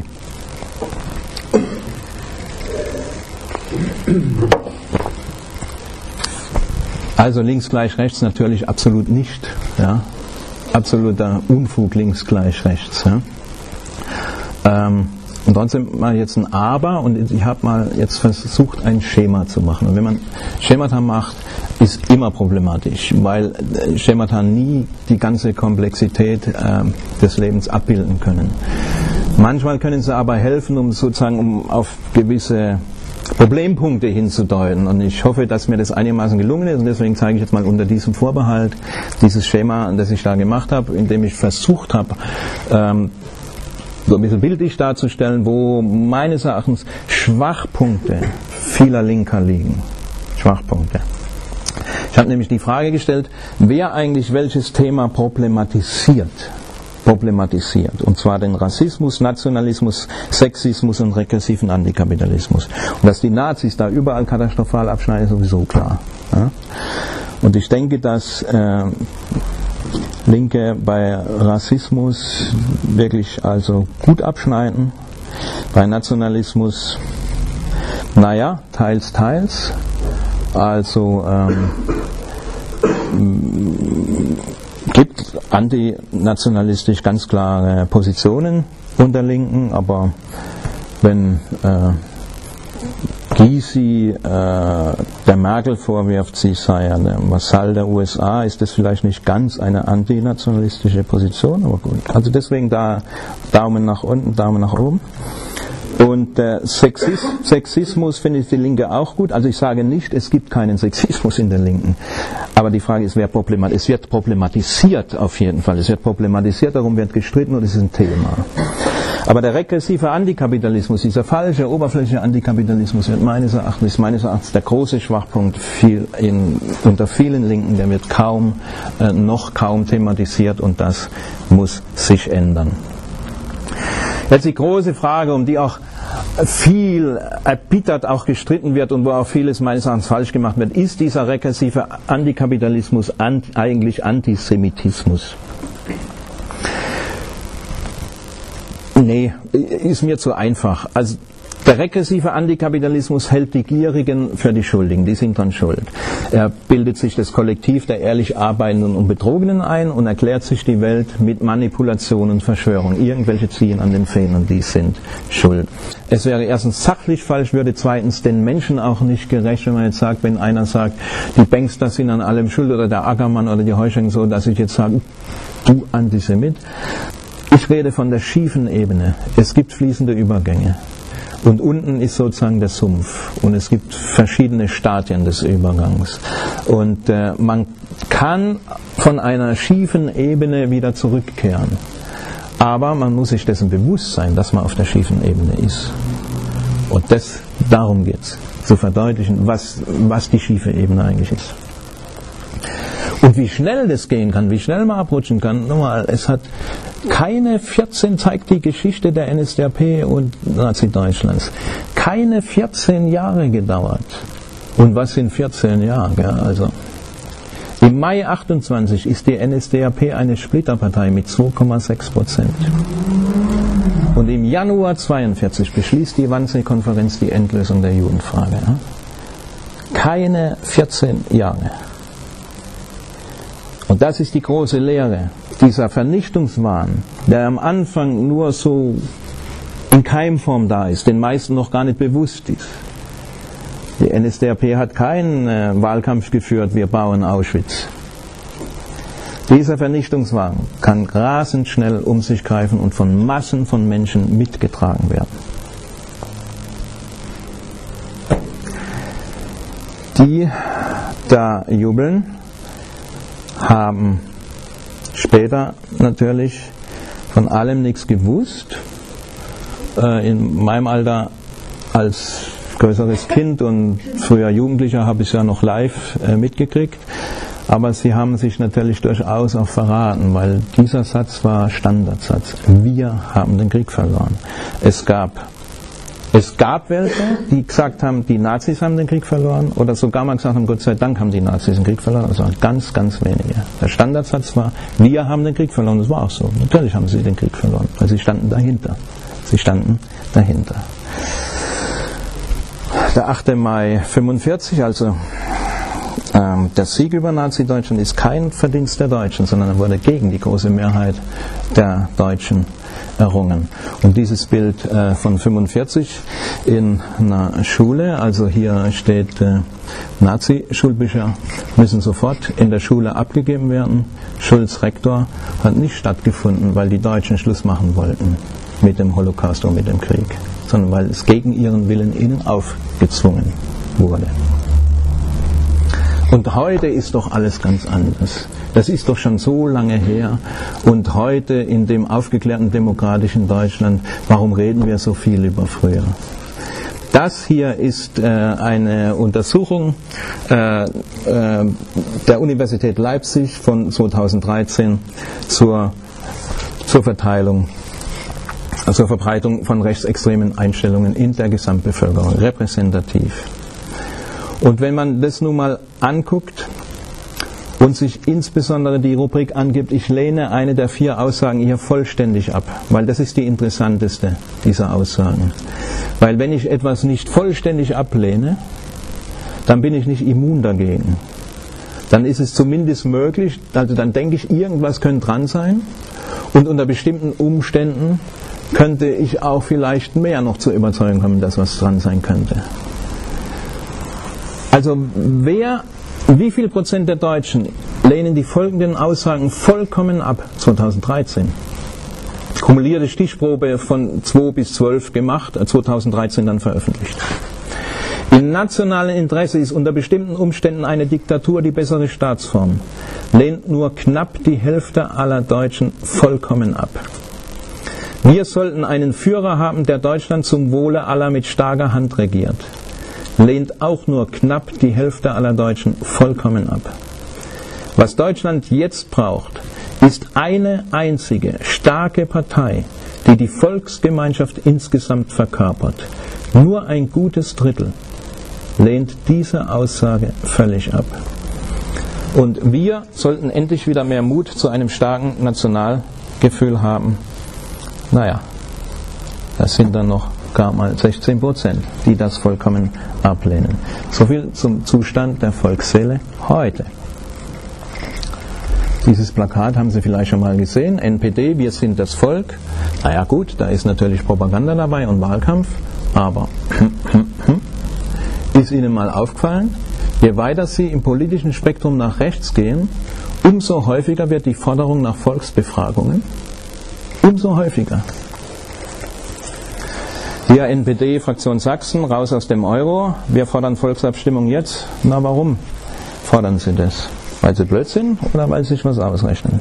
Also links gleich rechts natürlich absolut nicht. Ja? Absoluter Unfug, links gleich rechts. Ja? Und trotzdem mal jetzt ein Aber, und ich habe mal jetzt versucht, ein Schema zu machen. Und wenn man Schemata macht, ist immer problematisch, weil Schemata nie die ganze Komplexität des Lebens abbilden können. Manchmal können sie aber helfen, um auf gewisse Problempunkte hinzudeuten, und ich hoffe, dass mir das einigermaßen gelungen ist, und deswegen zeige ich jetzt mal unter diesem Vorbehalt dieses Schema, das ich da gemacht habe, indem ich versucht habe, so ein bisschen bildlich darzustellen, wo meines Erachtens Schwachpunkte vieler Linker liegen. Schwachpunkte. Ich habe nämlich die Frage gestellt, wer eigentlich welches Thema problematisiert, und zwar den Rassismus, Nationalismus, Sexismus und regressiven Antikapitalismus. Und dass die Nazis da überall katastrophal abschneiden, ist sowieso klar. Ja? Und ich denke, dass Linke bei Rassismus wirklich also gut abschneiden, bei Nationalismus, naja, teils, also gibt antinationalistisch ganz klare Positionen unter Linken, aber wenn Gysi der Merkel vorwirft, sie sei ein Vasall der USA, ist das vielleicht nicht ganz eine antinationalistische Position, aber gut. Also deswegen da Daumen nach unten, Daumen nach oben. Und Sexismus finde ich die Linke auch gut. Also ich sage nicht, es gibt keinen Sexismus in der Linken. Aber die Frage ist, es wird problematisiert auf jeden Fall. Es wird problematisiert, darum wird gestritten und es ist ein Thema. Aber der regressive Antikapitalismus, dieser falsche, oberflächliche Antikapitalismus ist meines Erachtens der große Schwachpunkt unter vielen Linken. Der wird noch kaum thematisiert, und das muss sich ändern. Jetzt die große Frage, um die auch viel erbittert auch gestritten wird und wo auch vieles meines Erachtens falsch gemacht wird, ist dieser regressive Antikapitalismus eigentlich Antisemitismus? Nee, ist mir zu einfach. Also der regressive Antikapitalismus hält die Gierigen für die Schuldigen, die sind dann schuld. Er bildet sich das Kollektiv der ehrlich Arbeitenden und Betrogenen ein und erklärt sich die Welt mit Manipulation und Verschwörung. Irgendwelche ziehen an den Fäden und die sind schuld. Es wäre erstens sachlich falsch, würde zweitens den Menschen auch nicht gerecht, wenn man jetzt sagt, wenn einer sagt, die Bankster sind an allem schuld oder der Ackermann oder die Heuschrecken, so, dass ich jetzt sage, du Antisemit. Ich rede von der schiefen Ebene. Es gibt fließende Übergänge. Und unten ist sozusagen der Sumpf. Und es gibt verschiedene Stadien des Übergangs. Und man kann von einer schiefen Ebene wieder zurückkehren. Aber man muss sich dessen bewusst sein, dass man auf der schiefen Ebene ist. Und darum geht es, zu verdeutlichen, was die schiefe Ebene eigentlich ist. Und wie schnell das gehen kann, wie schnell man abrutschen kann, nochmal, es hat keine 14, zeigt die Geschichte der NSDAP und Nazi-Deutschlands, keine 14 Jahre gedauert. Und was sind 14 Jahre? Ja, also im Mai 28 ist die NSDAP eine Splitterpartei mit 2,6%. Und im Januar 42 beschließt die Wannsee-Konferenz die Endlösung der Judenfrage. Ja? Keine 14 Jahre. Und das ist die große Lehre. Dieser Vernichtungswahn, der am Anfang nur so in Keimform da ist, den meisten noch gar nicht bewusst ist. Die NSDAP hat keinen Wahlkampf geführt, wir bauen Auschwitz. Dieser Vernichtungswahn kann rasend schnell um sich greifen und von Massen von Menschen mitgetragen werden. Die da jubeln, haben später natürlich von allem nichts gewusst. In meinem Alter als größeres Kind und früher Jugendlicher habe ich es ja noch live mitgekriegt. Aber sie haben sich natürlich durchaus auch verraten, weil dieser Satz war Standardsatz. Wir haben den Krieg verloren. Es gab welche, die gesagt haben, die Nazis haben den Krieg verloren, oder sogar mal gesagt haben, Gott sei Dank haben die Nazis den Krieg verloren. Das waren ganz, ganz wenige. Der Standardsatz war, wir haben den Krieg verloren. Das war auch so. Natürlich haben sie den Krieg verloren, weil sie standen dahinter. Der 8. Mai 45, also der Sieg über Nazi-Deutschland, ist kein Verdienst der Deutschen, sondern er wurde gegen die große Mehrheit der Deutschen errungen. Und dieses Bild von 45 in einer Schule, also hier steht, Nazi-Schulbücher müssen sofort in der Schule abgegeben werden. Schulz Rektor hat nicht stattgefunden, weil die Deutschen Schluss machen wollten mit dem Holocaust und mit dem Krieg, sondern weil es gegen ihren Willen ihnen aufgezwungen wurde. Und heute ist doch alles ganz anders. Das ist doch schon so lange her. Und heute in dem aufgeklärten demokratischen Deutschland, warum reden wir so viel über früher? Das hier ist eine Untersuchung der Universität Leipzig von 2013 zur Verbreitung von rechtsextremen Einstellungen in der Gesamtbevölkerung, repräsentativ. Und wenn man das nun mal anguckt und sich insbesondere die Rubrik angibt, ich lehne eine der 4 Aussagen hier vollständig ab, weil das ist die interessanteste dieser Aussagen. Weil wenn ich etwas nicht vollständig ablehne, dann bin ich nicht immun dagegen. Dann ist es zumindest möglich, also dann denke ich, irgendwas könnte dran sein und unter bestimmten Umständen könnte ich auch vielleicht mehr noch zur Überzeugung kommen, dass was dran sein könnte. Also wie viel Prozent der Deutschen lehnen die folgenden Aussagen vollkommen ab? 2013. Kumulierte Stichprobe von 2 bis 12 gemacht, 2013 dann veröffentlicht. Im nationalen Interesse ist unter bestimmten Umständen eine Diktatur die bessere Staatsform. Lehnt nur knapp die Hälfte aller Deutschen vollkommen ab. Wir sollten einen Führer haben, der Deutschland zum Wohle aller mit starker Hand regiert. Lehnt auch nur knapp die Hälfte aller Deutschen vollkommen ab. Was Deutschland jetzt braucht, ist eine einzige, starke Partei, die die Volksgemeinschaft insgesamt verkörpert. Nur ein gutes Drittel lehnt diese Aussage völlig ab. Und wir sollten endlich wieder mehr Mut zu einem starken Nationalgefühl haben. Naja, das sind dann noch gar mal 16%, die das vollkommen ablehnen. Soviel zum Zustand der Volksseele heute. Dieses Plakat haben Sie vielleicht schon mal gesehen. NPD, wir sind das Volk. Naja gut, da ist natürlich Propaganda dabei und Wahlkampf, aber ist Ihnen mal aufgefallen, je weiter Sie im politischen Spektrum nach rechts gehen, umso häufiger wird die Forderung nach Volksbefragungen. Umso häufiger. Hier NPD, Fraktion Sachsen, raus aus dem Euro. Wir fordern Volksabstimmung jetzt. Na, warum fordern Sie das? Weil Sie blöd sind oder weil Sie sich was ausrechnen?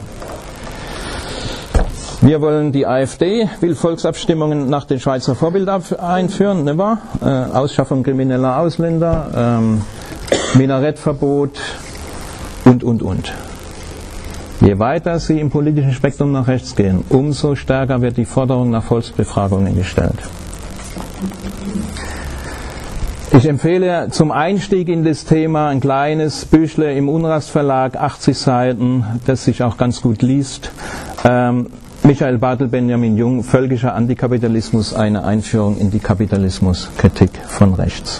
Wir wollen, die AfD will Volksabstimmungen nach dem Schweizer Vorbild einführen, nicht wahr? Ausschaffung krimineller Ausländer, Minarettverbot und. Je weiter Sie im politischen Spektrum nach rechts gehen, umso stärker wird die Forderung nach Volksbefragungen gestellt. Ich empfehle zum Einstieg in das Thema ein kleines Büchle im Unrast Verlag, 80 Seiten, das sich auch ganz gut liest. Michael Bartel, Benjamin Jung, Völkischer Antikapitalismus, eine Einführung in die Kapitalismuskritik von rechts.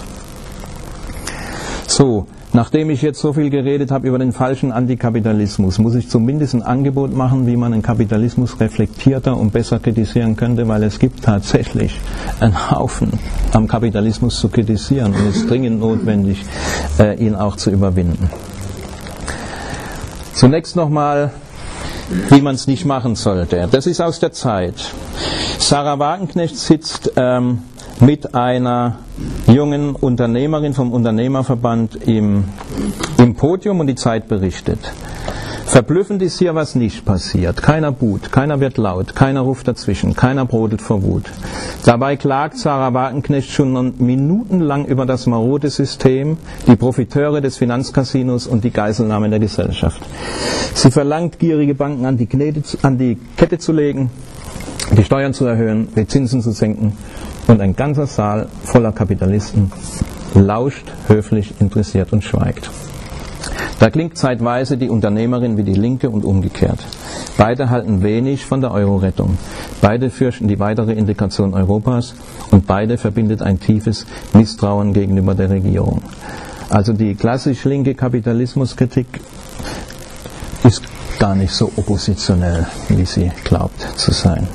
So, nachdem ich jetzt so viel geredet habe über den falschen Antikapitalismus, muss ich zumindest ein Angebot machen, wie man den Kapitalismus reflektierter und besser kritisieren könnte, weil es gibt tatsächlich einen Haufen am Kapitalismus zu kritisieren und es ist dringend notwendig, ihn auch zu überwinden. Zunächst nochmal, wie man es nicht machen sollte. Das ist aus der Zeit. Sarah Wagenknecht sitzt mit einer jungen Unternehmerin vom Unternehmerverband im Podium und die Zeit berichtet. Verblüffend ist hier, was nicht passiert. Keiner buht, keiner wird laut, keiner ruft dazwischen, keiner brodelt vor Wut. Dabei klagt Sarah Wagenknecht schon minutenlang über das marode System, die Profiteure des Finanzcasinos und die Geiselnahme der Gesellschaft. Sie verlangt, gierige Banken an die Kette zu legen, die Steuern zu erhöhen, die Zinsen zu senken und ein ganzer Saal voller Kapitalisten lauscht, höflich, interessiert und schweigt. Da klingt zeitweise die Unternehmerin wie die Linke und umgekehrt. Beide halten wenig von der Euro-Rettung. Beide fürchten die weitere Integration Europas und beide verbindet ein tiefes Misstrauen gegenüber der Regierung. Also die klassisch linke Kapitalismuskritik ist gar nicht so oppositionell, wie sie glaubt zu sein.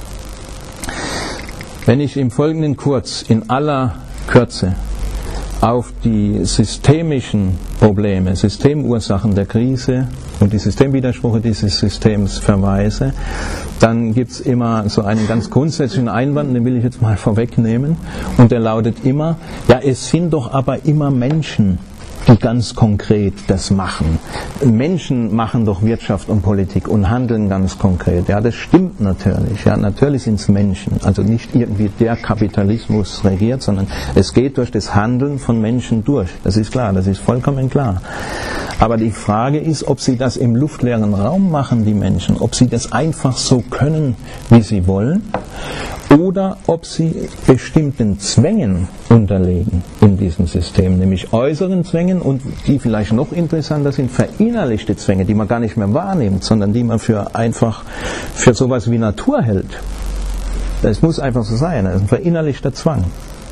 Wenn ich im Folgenden kurz in aller Kürze auf die systemischen Probleme, Systemursachen der Krise und die Systemwidersprüche dieses Systems verweise, dann gibt es immer so einen ganz grundsätzlichen Einwand, den will ich jetzt mal vorwegnehmen, und der lautet immer, ja, es sind doch aber immer Menschen, die ganz konkret das machen. Menschen machen doch Wirtschaft und Politik und handeln ganz konkret. Ja, das stimmt natürlich. Ja, natürlich sind es Menschen. Also nicht irgendwie der Kapitalismus regiert, sondern es geht durch das Handeln von Menschen durch. Das ist klar, das ist vollkommen klar. Aber die Frage ist, ob sie das im luftleeren Raum machen, die Menschen, ob sie das einfach so können, wie sie wollen, oder ob sie bestimmten Zwängen unterlegen in diesem System, nämlich äußeren Zwängen und die vielleicht noch interessanter sind, verinnerlichte Zwänge, die man gar nicht mehr wahrnimmt, sondern die man für sowas wie Natur hält. Das muss einfach so sein, das ist ein verinnerlichter Zwang.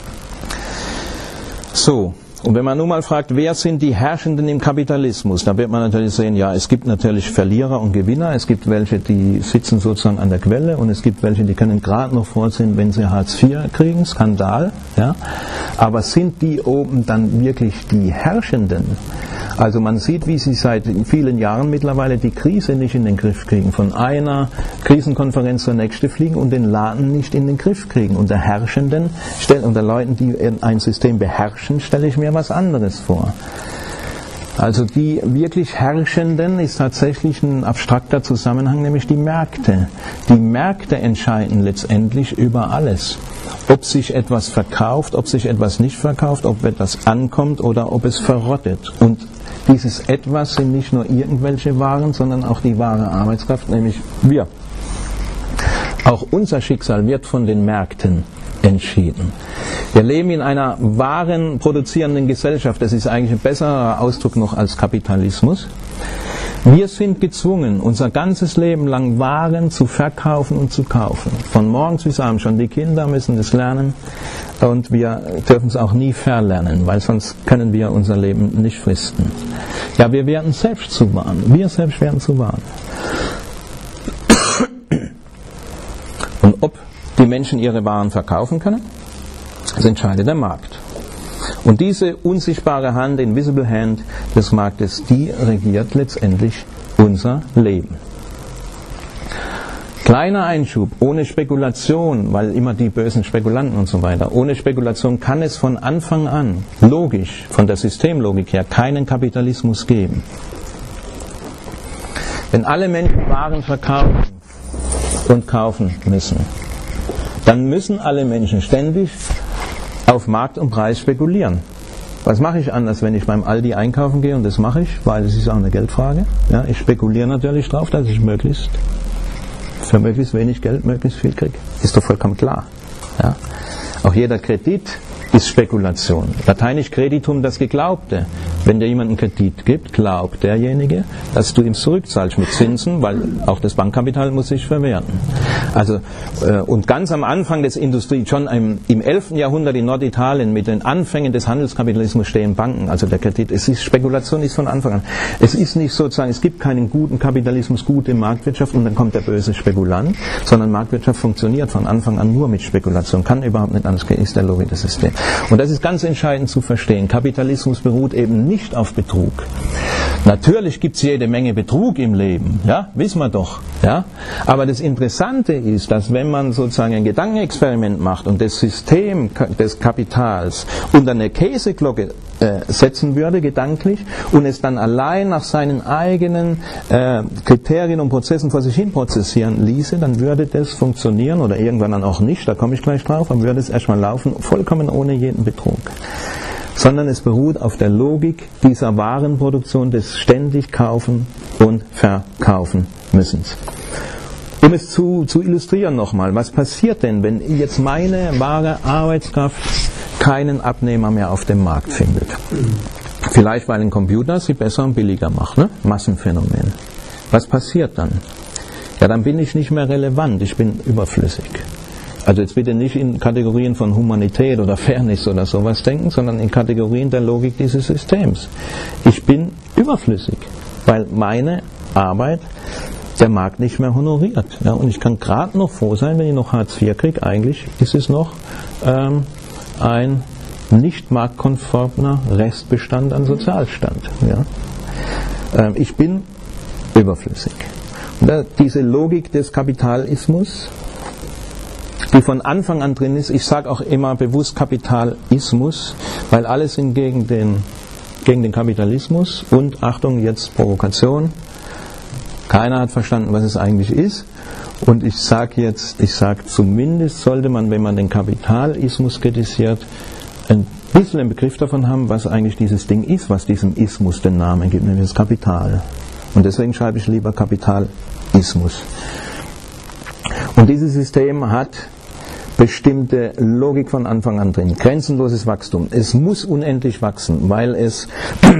So. Und wenn man nun mal fragt, wer sind die Herrschenden im Kapitalismus, dann wird man natürlich sehen, ja, es gibt natürlich Verlierer und Gewinner, es gibt welche, die sitzen sozusagen an der Quelle und es gibt welche, die können gerade noch vorsehen, wenn sie Hartz IV kriegen, Skandal, ja. Aber sind die oben dann wirklich die Herrschenden? Also man sieht, wie sie seit vielen Jahren mittlerweile die Krise nicht in den Griff kriegen, von einer Krisenkonferenz zur nächsten fliegen und den Laden nicht in den Griff kriegen. Unter Herrschenden, unter Leuten, die ein System beherrschen, stelle ich mir was anderes vor. Also die wirklich Herrschenden ist tatsächlich ein abstrakter Zusammenhang, nämlich die Märkte. Die Märkte entscheiden letztendlich über alles. Ob sich etwas verkauft, ob sich etwas nicht verkauft, ob etwas ankommt oder ob es verrottet. Und dieses Etwas sind nicht nur irgendwelche Waren, sondern auch die wahre Arbeitskraft, nämlich wir. Auch unser Schicksal wird von den Märkten entschieden. Wir leben in einer Waren produzierenden Gesellschaft. Das ist eigentlich ein besserer Ausdruck noch als Kapitalismus. Wir sind gezwungen, unser ganzes Leben lang Waren zu verkaufen und zu kaufen. Von morgens bis abends schon. Die Kinder müssen das lernen und wir dürfen es auch nie verlernen, weil sonst können wir unser Leben nicht fristen. Ja, wir werden selbst zu Waren. Wir selbst werden zu Waren. Und ob die Menschen ihre Waren verkaufen können, das entscheidet der Markt. Und diese unsichtbare Hand, Invisible Hand des Marktes, die regiert letztendlich unser Leben. Kleiner Einschub, ohne Spekulation, weil immer die bösen Spekulanten und so weiter, ohne Spekulation kann es von Anfang an, logisch, von der Systemlogik her, keinen Kapitalismus geben. Wenn alle Menschen Waren verkaufen und kaufen müssen, dann müssen alle Menschen ständig auf Markt und Preis spekulieren. Was mache ich anders, wenn ich beim Aldi einkaufen gehe? Und das mache ich, weil es ist auch eine Geldfrage. Ja, ich spekuliere natürlich darauf, dass ich für möglichst wenig Geld möglichst viel kriege. Ist doch vollkommen klar. Ja? Auch jeder Kredit ist Spekulation. Lateinisch Creditum, das Geglaubte. Wenn dir jemand einen Kredit gibt, glaubt derjenige, dass du ihm zurückzahlst mit Zinsen, weil auch das Bankkapital muss sich verwerten. Also, und ganz am Anfang des Industrie, schon im 11. Jahrhundert in Norditalien mit den Anfängen des Handelskapitalismus stehen Banken, also der Kredit. Spekulation ist von Anfang an. Es ist nicht sozusagen, es gibt keinen guten Kapitalismus, gute Marktwirtschaft und dann kommt der böse Spekulant, sondern Marktwirtschaft funktioniert von Anfang an nur mit Spekulation, kann überhaupt nicht anders gehen, ist der Logik des Systems. Und das ist ganz entscheidend zu verstehen. Kapitalismus beruht eben nicht auf Betrug. Natürlich gibt es jede Menge Betrug im Leben, ja, wissen wir doch. Ja? Aber das Interessante ist, dass wenn man sozusagen ein Gedankenexperiment macht und das System des Kapitals unter eine Käseglocke setzen würde, gedanklich, und es dann allein nach seinen eigenen Kriterien und Prozessen vor sich hin prozessieren ließe, dann würde das funktionieren, oder irgendwann dann auch nicht, da komme ich gleich drauf, aber würde es erstmal laufen, vollkommen ohne jeden Betrug. Sondern es beruht auf der Logik dieser Warenproduktion, des ständig Kaufen und Verkaufen müssens. Um es zu illustrieren nochmal, was passiert denn, wenn jetzt meine wahre Arbeitskraft keinen Abnehmer mehr auf dem Markt findet? Vielleicht, weil ein Computer sie besser und billiger macht, ne? Massenphänomen. Was passiert dann? Ja, dann bin ich nicht mehr relevant, ich bin überflüssig. Also jetzt bitte nicht in Kategorien von Humanität oder Fairness oder sowas denken, sondern in Kategorien der Logik dieses Systems. Ich bin überflüssig, weil meine Arbeit der Markt nicht mehr honoriert. Ja, und ich kann gerade noch froh sein, wenn ich noch Hartz IV kriege. Eigentlich ist es noch ein nicht marktkonformer Restbestand an Sozialstand. Ja. Ich bin überflüssig. Und diese Logik des Kapitalismus, die von Anfang an drin ist, ich sage auch immer bewusst Kapitalismus, weil alle sind gegen den Kapitalismus und, Achtung, jetzt Provokation, keiner hat verstanden, was es eigentlich ist. Und ich sage zumindest sollte man, wenn man den Kapitalismus kritisiert, ein bisschen einen Begriff davon haben, was eigentlich dieses Ding ist, was diesem Ismus den Namen gibt, nämlich das Kapital. Und deswegen schreibe ich lieber Kapitalismus. Und dieses System hat bestimmte Logik von Anfang an drin. Grenzenloses Wachstum. Es muss unendlich wachsen, weil es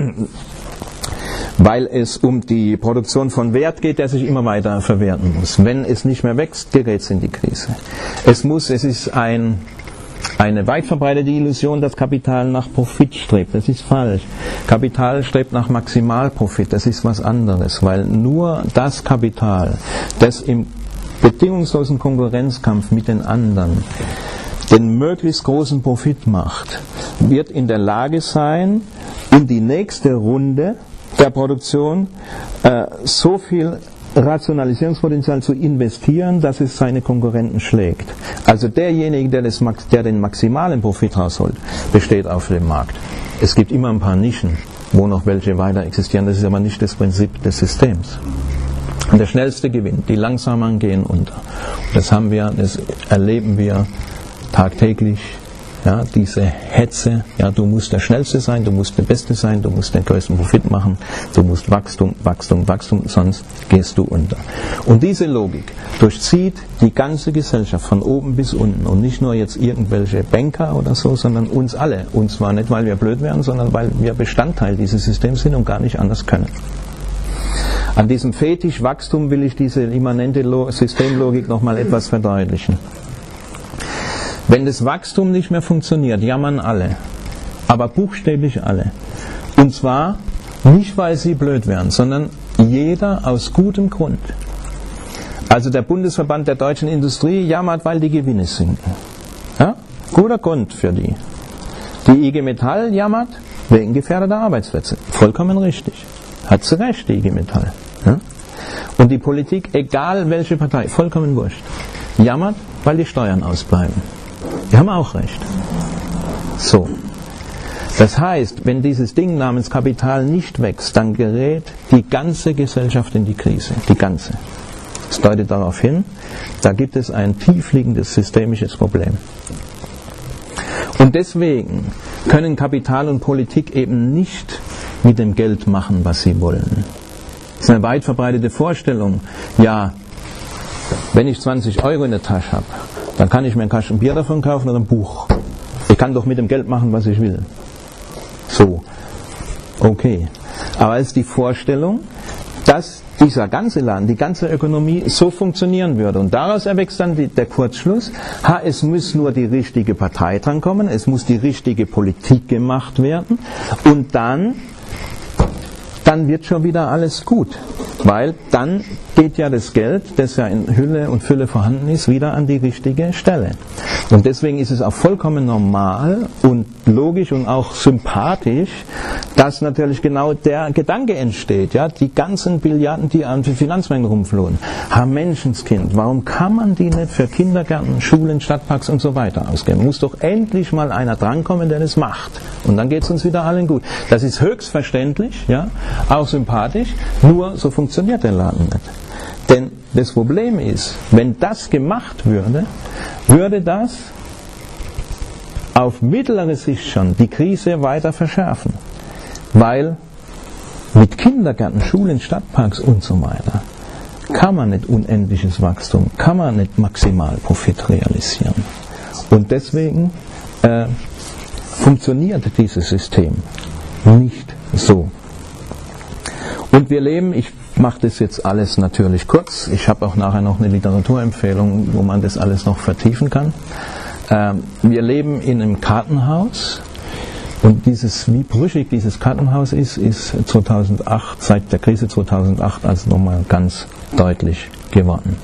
um die Produktion von Wert geht, der sich immer weiter verwerten muss. Wenn es nicht mehr wächst, gerät es in die Krise. Es ist eine weit verbreitete Illusion, dass Kapital nach Profit strebt. Das ist falsch. Kapital strebt nach Maximalprofit. Das ist was anderes, weil nur das Kapital, das im bedingungslosen Konkurrenzkampf mit den anderen den möglichst großen Profit macht, wird in der Lage sein, in die nächste Runde der Produktion so viel Rationalisierungspotenzial zu investieren, dass es seine Konkurrenten schlägt. Also derjenige, der den maximalen Profit rausholt, besteht auf dem Markt. Es gibt immer ein paar Nischen, wo noch welche weiter existieren. Das ist aber nicht das Prinzip des Systems. Und der Schnellste gewinnt, die Langsameren gehen unter. Das erleben wir tagtäglich. Ja, diese Hetze, ja, du musst der Schnellste sein, du musst der Beste sein, du musst den größten Profit machen, du musst Wachstum, sonst gehst du unter. Und diese Logik durchzieht die ganze Gesellschaft von oben bis unten und nicht nur jetzt irgendwelche Banker oder so, sondern uns alle. Und zwar nicht, weil wir blöd wären, sondern weil wir Bestandteil dieses Systems sind und gar nicht anders können. An diesem Fetisch Wachstum will ich diese immanente Systemlogik nochmal etwas verdeutlichen. Wenn das Wachstum nicht mehr funktioniert, jammern alle, aber buchstäblich alle. Und zwar nicht, weil sie blöd wären, sondern jeder aus gutem Grund. Also der Bundesverband der deutschen Industrie jammert, weil die Gewinne sinken. Ja? Guter Grund für die. Die IG Metall jammert wegen gefährdeter Arbeitsplätze. Vollkommen richtig. Hat sie recht, die IG Metall. Ja? Und die Politik, egal welche Partei, vollkommen wurscht, jammert, weil die Steuern ausbleiben. Die haben auch recht. So. Das heißt, wenn dieses Ding namens Kapital nicht wächst, dann gerät die ganze Gesellschaft in die Krise. Die ganze. Das deutet darauf hin, da gibt es ein tiefliegendes systemisches Problem. Und deswegen können Kapital und Politik eben nicht mit dem Geld machen, was sie wollen. Das ist eine weit verbreitete Vorstellung. Ja, wenn ich 20 Euro in der Tasche habe, dann kann ich mir einen Kasten Bier davon kaufen oder ein Buch. Ich kann doch mit dem Geld machen, was ich will. So, okay. Aber es ist die Vorstellung, dass dieser ganze Land, die ganze Ökonomie so funktionieren würde. Und daraus erwächst dann der Kurzschluss, es muss nur die richtige Partei drankommen, es muss die richtige Politik gemacht werden und dann wird schon wieder alles gut. Weil dann geht ja das Geld, das ja in Hülle und Fülle vorhanden ist, wieder an die richtige Stelle. Und deswegen ist es auch vollkommen normal und logisch und auch sympathisch, dass natürlich genau der Gedanke entsteht. Ja, die ganzen Billiarden, die an den Finanzmärkten rumflohen, Menschenskind, warum kann man die nicht für Kindergärten, Schulen, Stadtparks und so weiter ausgeben? Muss doch endlich mal einer drankommen, der das macht. Und dann geht es uns wieder allen gut. Das ist höchstverständlich, ja, auch sympathisch, nur so funktioniert der Laden nicht. Denn das Problem ist, wenn das gemacht würde, würde das auf mittlere Sicht schon die Krise weiter verschärfen. Weil mit Kindergärten, Schulen, Stadtparks und so weiter kann man nicht unendliches Wachstum, kann man nicht Maximalprofit realisieren. Und deswegen funktioniert dieses System nicht so. Und wir leben, ich mache das jetzt alles natürlich kurz, ich habe auch nachher noch eine Literaturempfehlung, wo man das alles noch vertiefen kann. Wir leben in einem Kartenhaus und wie brüchig dieses Kartenhaus ist 2008, seit der Krise 2008, also nochmal ganz deutlich geworden.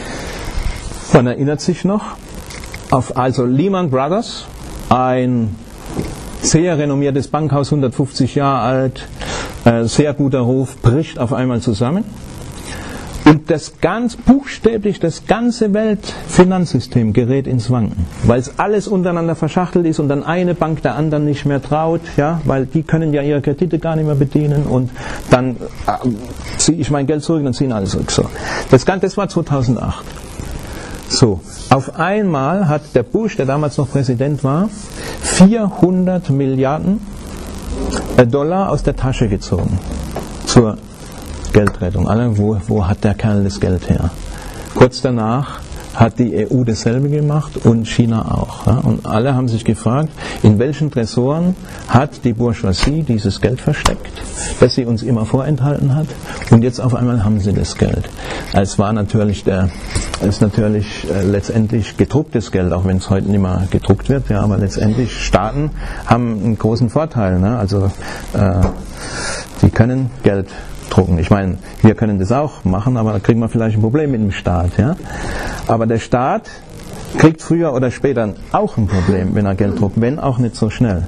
Man erinnert sich noch, also Lehman Brothers, ein sehr renommiertes Bankhaus, 150 Jahre alt, sehr guter Ruf, bricht auf einmal zusammen. Und buchstäblich das ganze Weltfinanzsystem gerät ins Wanken, weil es alles untereinander verschachtelt ist und dann eine Bank der anderen nicht mehr traut, ja, weil die können ja ihre Kredite gar nicht mehr bedienen und dann ziehe ich mein Geld zurück und dann ziehen alle zurück. So. Das war 2008. So, auf einmal hat der Bush, der damals noch Präsident war, 400 Milliarden Dollar aus der Tasche gezogen zur Geldrettung. Wo hat der Kerl das Geld her? Kurz danach hat die EU dasselbe gemacht und China auch. Ja? Und alle haben sich gefragt, in welchen Tresoren hat die Bourgeoisie dieses Geld versteckt, das sie uns immer vorenthalten hat, und jetzt auf einmal haben sie das Geld. Es war natürlich letztendlich gedrucktes Geld, auch wenn es heute nicht mehr gedruckt wird, ja, aber letztendlich Staaten haben einen großen Vorteil. Ne? Also die können Geld drucken. Ich meine, wir können das auch machen, aber da kriegen wir vielleicht ein Problem mit dem Staat. Ja? Aber der Staat kriegt früher oder später auch ein Problem, wenn er Geld druckt, wenn auch nicht so schnell.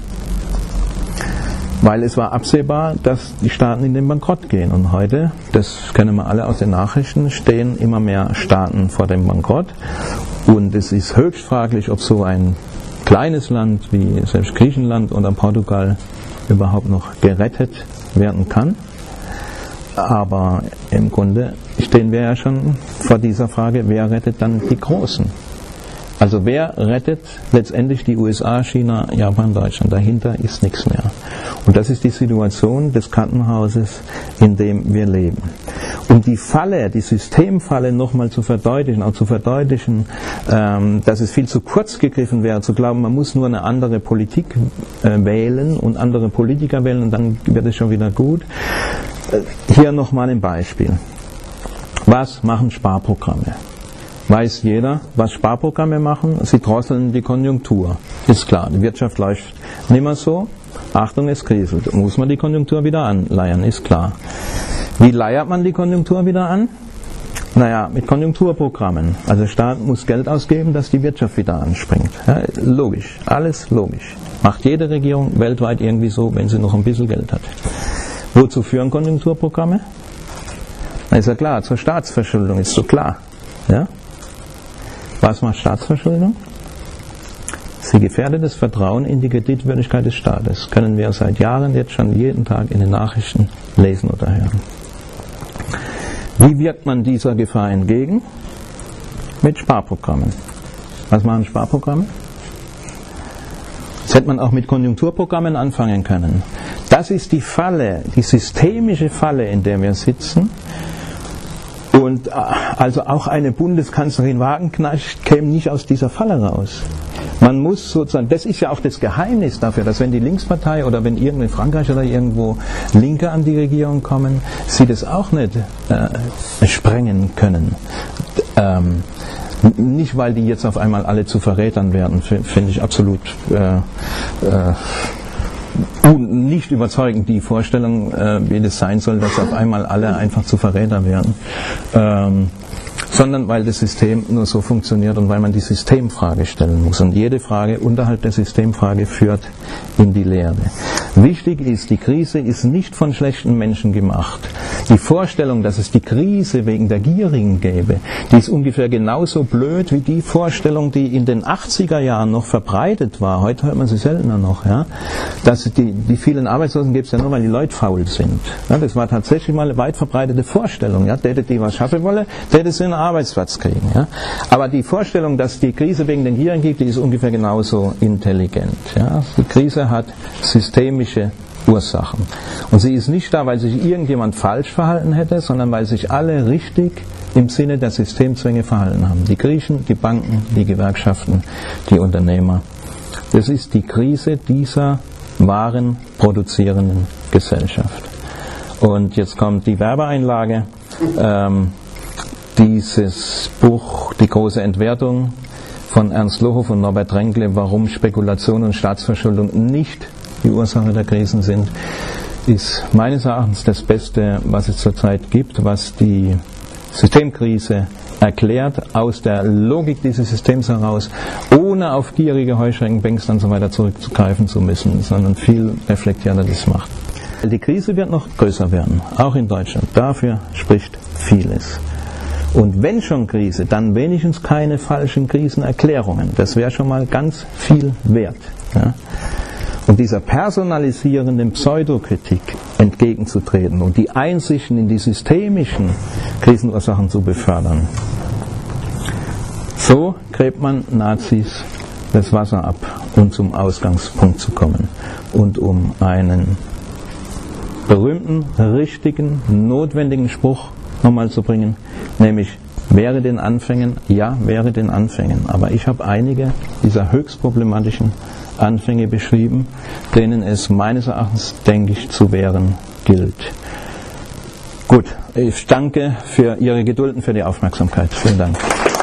Weil es war absehbar, dass die Staaten in den Bankrott gehen. Und heute, das kennen wir alle aus den Nachrichten, stehen immer mehr Staaten vor dem Bankrott. Und es ist höchst fraglich, ob so ein kleines Land wie selbst Griechenland oder Portugal überhaupt noch gerettet werden kann. Aber im Grunde stehen wir ja schon vor dieser Frage, wer rettet dann die Großen? Also wer rettet letztendlich die USA, China, Japan, Deutschland? Dahinter ist nichts mehr. Und das ist die Situation des Kartenhauses, in dem wir leben. Um die Systemfalle nochmal zu verdeutlichen, dass es viel zu kurz gegriffen wäre, zu glauben, man muss nur eine andere Politik wählen und andere Politiker wählen und dann wird es schon wieder gut. Hier nochmal ein Beispiel. Was machen Sparprogramme? Weiß jeder, was Sparprogramme machen? Sie drosseln die Konjunktur. Ist klar, die Wirtschaft läuft nicht mehr so. Achtung, es kriselt. Muss man die Konjunktur wieder anleiern, ist klar. Wie leiert man die Konjunktur wieder an? Naja, mit Konjunkturprogrammen. Also der Staat muss Geld ausgeben, dass die Wirtschaft wieder anspringt. Ja, logisch, alles logisch. Macht jede Regierung weltweit irgendwie so, wenn sie noch ein bisschen Geld hat. Wozu führen Konjunkturprogramme? Ist ja klar, zur Staatsverschuldung ist so klar. Ja? Was macht Staatsverschuldung? Sie gefährdet das Vertrauen in die Kreditwürdigkeit des Staates. Können wir seit Jahren jetzt schon jeden Tag in den Nachrichten lesen oder hören. Wie wirkt man dieser Gefahr entgegen? Mit Sparprogrammen. Was machen Sparprogramme? Das hätte man auch mit Konjunkturprogrammen anfangen können. Das ist die Falle, die systemische Falle, in der wir sitzen. Und also auch eine Bundeskanzlerin Wagenknecht käme nicht aus dieser Falle raus. Man muss sozusagen, das ist ja auch das Geheimnis dafür, dass wenn die Linkspartei oder wenn irgendwo in Frankreich oder irgendwo Linke an die Regierung kommen, sie das auch nicht sprengen können. Nicht, weil die jetzt auf einmal alle zu Verrätern werden, finde ich absolut nicht überzeugend, die Vorstellung, wie das sein soll, dass auf einmal alle einfach zu Verräter werden. Sondern weil das System nur so funktioniert und weil man die Systemfrage stellen muss. Und jede Frage unterhalb der Systemfrage führt in die Leere. Wichtig ist, die Krise ist nicht von schlechten Menschen gemacht. Die Vorstellung, dass es die Krise wegen der Gierigen gäbe, die ist ungefähr genauso blöd wie die Vorstellung, die in den 80er Jahren noch verbreitet war. Heute hört man sie seltener noch. Ja? Dass die vielen Arbeitslosen gibt es ja nur, weil die Leute faul sind. Ja, das war tatsächlich mal eine weit verbreitete Vorstellung. Ja? Die was schaffen wollen, täte sie einen Arbeitsplatz kriegen. Ja? Aber die Vorstellung, dass die Krise wegen den Gierigen gibt, die ist ungefähr genauso intelligent. Ja? Die Krise hat systemische Ursachen. Und sie ist nicht da, weil sich irgendjemand falsch verhalten hätte, sondern weil sich alle richtig im Sinne der Systemzwänge verhalten haben. Die Griechen, die Banken, die Gewerkschaften, die Unternehmer. Das ist die Krise dieser Waren produzierenden Gesellschaft. Und jetzt kommt die Werbeeinlage. Dieses Buch, Die große Entwertung von Ernst Lohoff und Norbert Renkle, warum Spekulation und Staatsverschuldung nicht die Ursache der Krisen sind, ist meines Erachtens das Beste, was es zurzeit gibt, was die Systemkrise erklärt, aus der Logik dieses Systems heraus, ohne auf gierige Heuschreckenbanks und so weiter zurückzugreifen zu müssen, sondern viel reflektierter das macht. Die Krise wird noch größer werden, auch in Deutschland. Dafür spricht vieles. Und wenn schon Krise, dann wenigstens keine falschen Krisenerklärungen. Das wäre schon mal ganz viel wert. Ja? Und dieser personalisierenden Pseudokritik entgegenzutreten und die Einsichten in die systemischen Krisenursachen zu befördern. So gräbt man Nazis das Wasser ab, um zum Ausgangspunkt zu kommen und um einen berühmten, richtigen, notwendigen Spruch nochmal zu bringen, nämlich wäre den Anfängen, ja, wäre den Anfängen. Aber ich habe einige dieser höchst problematischen Anfänge beschrieben, denen es meines Erachtens, denke ich, zu wehren gilt. Gut, ich danke für Ihre Geduld und für die Aufmerksamkeit. Vielen Dank.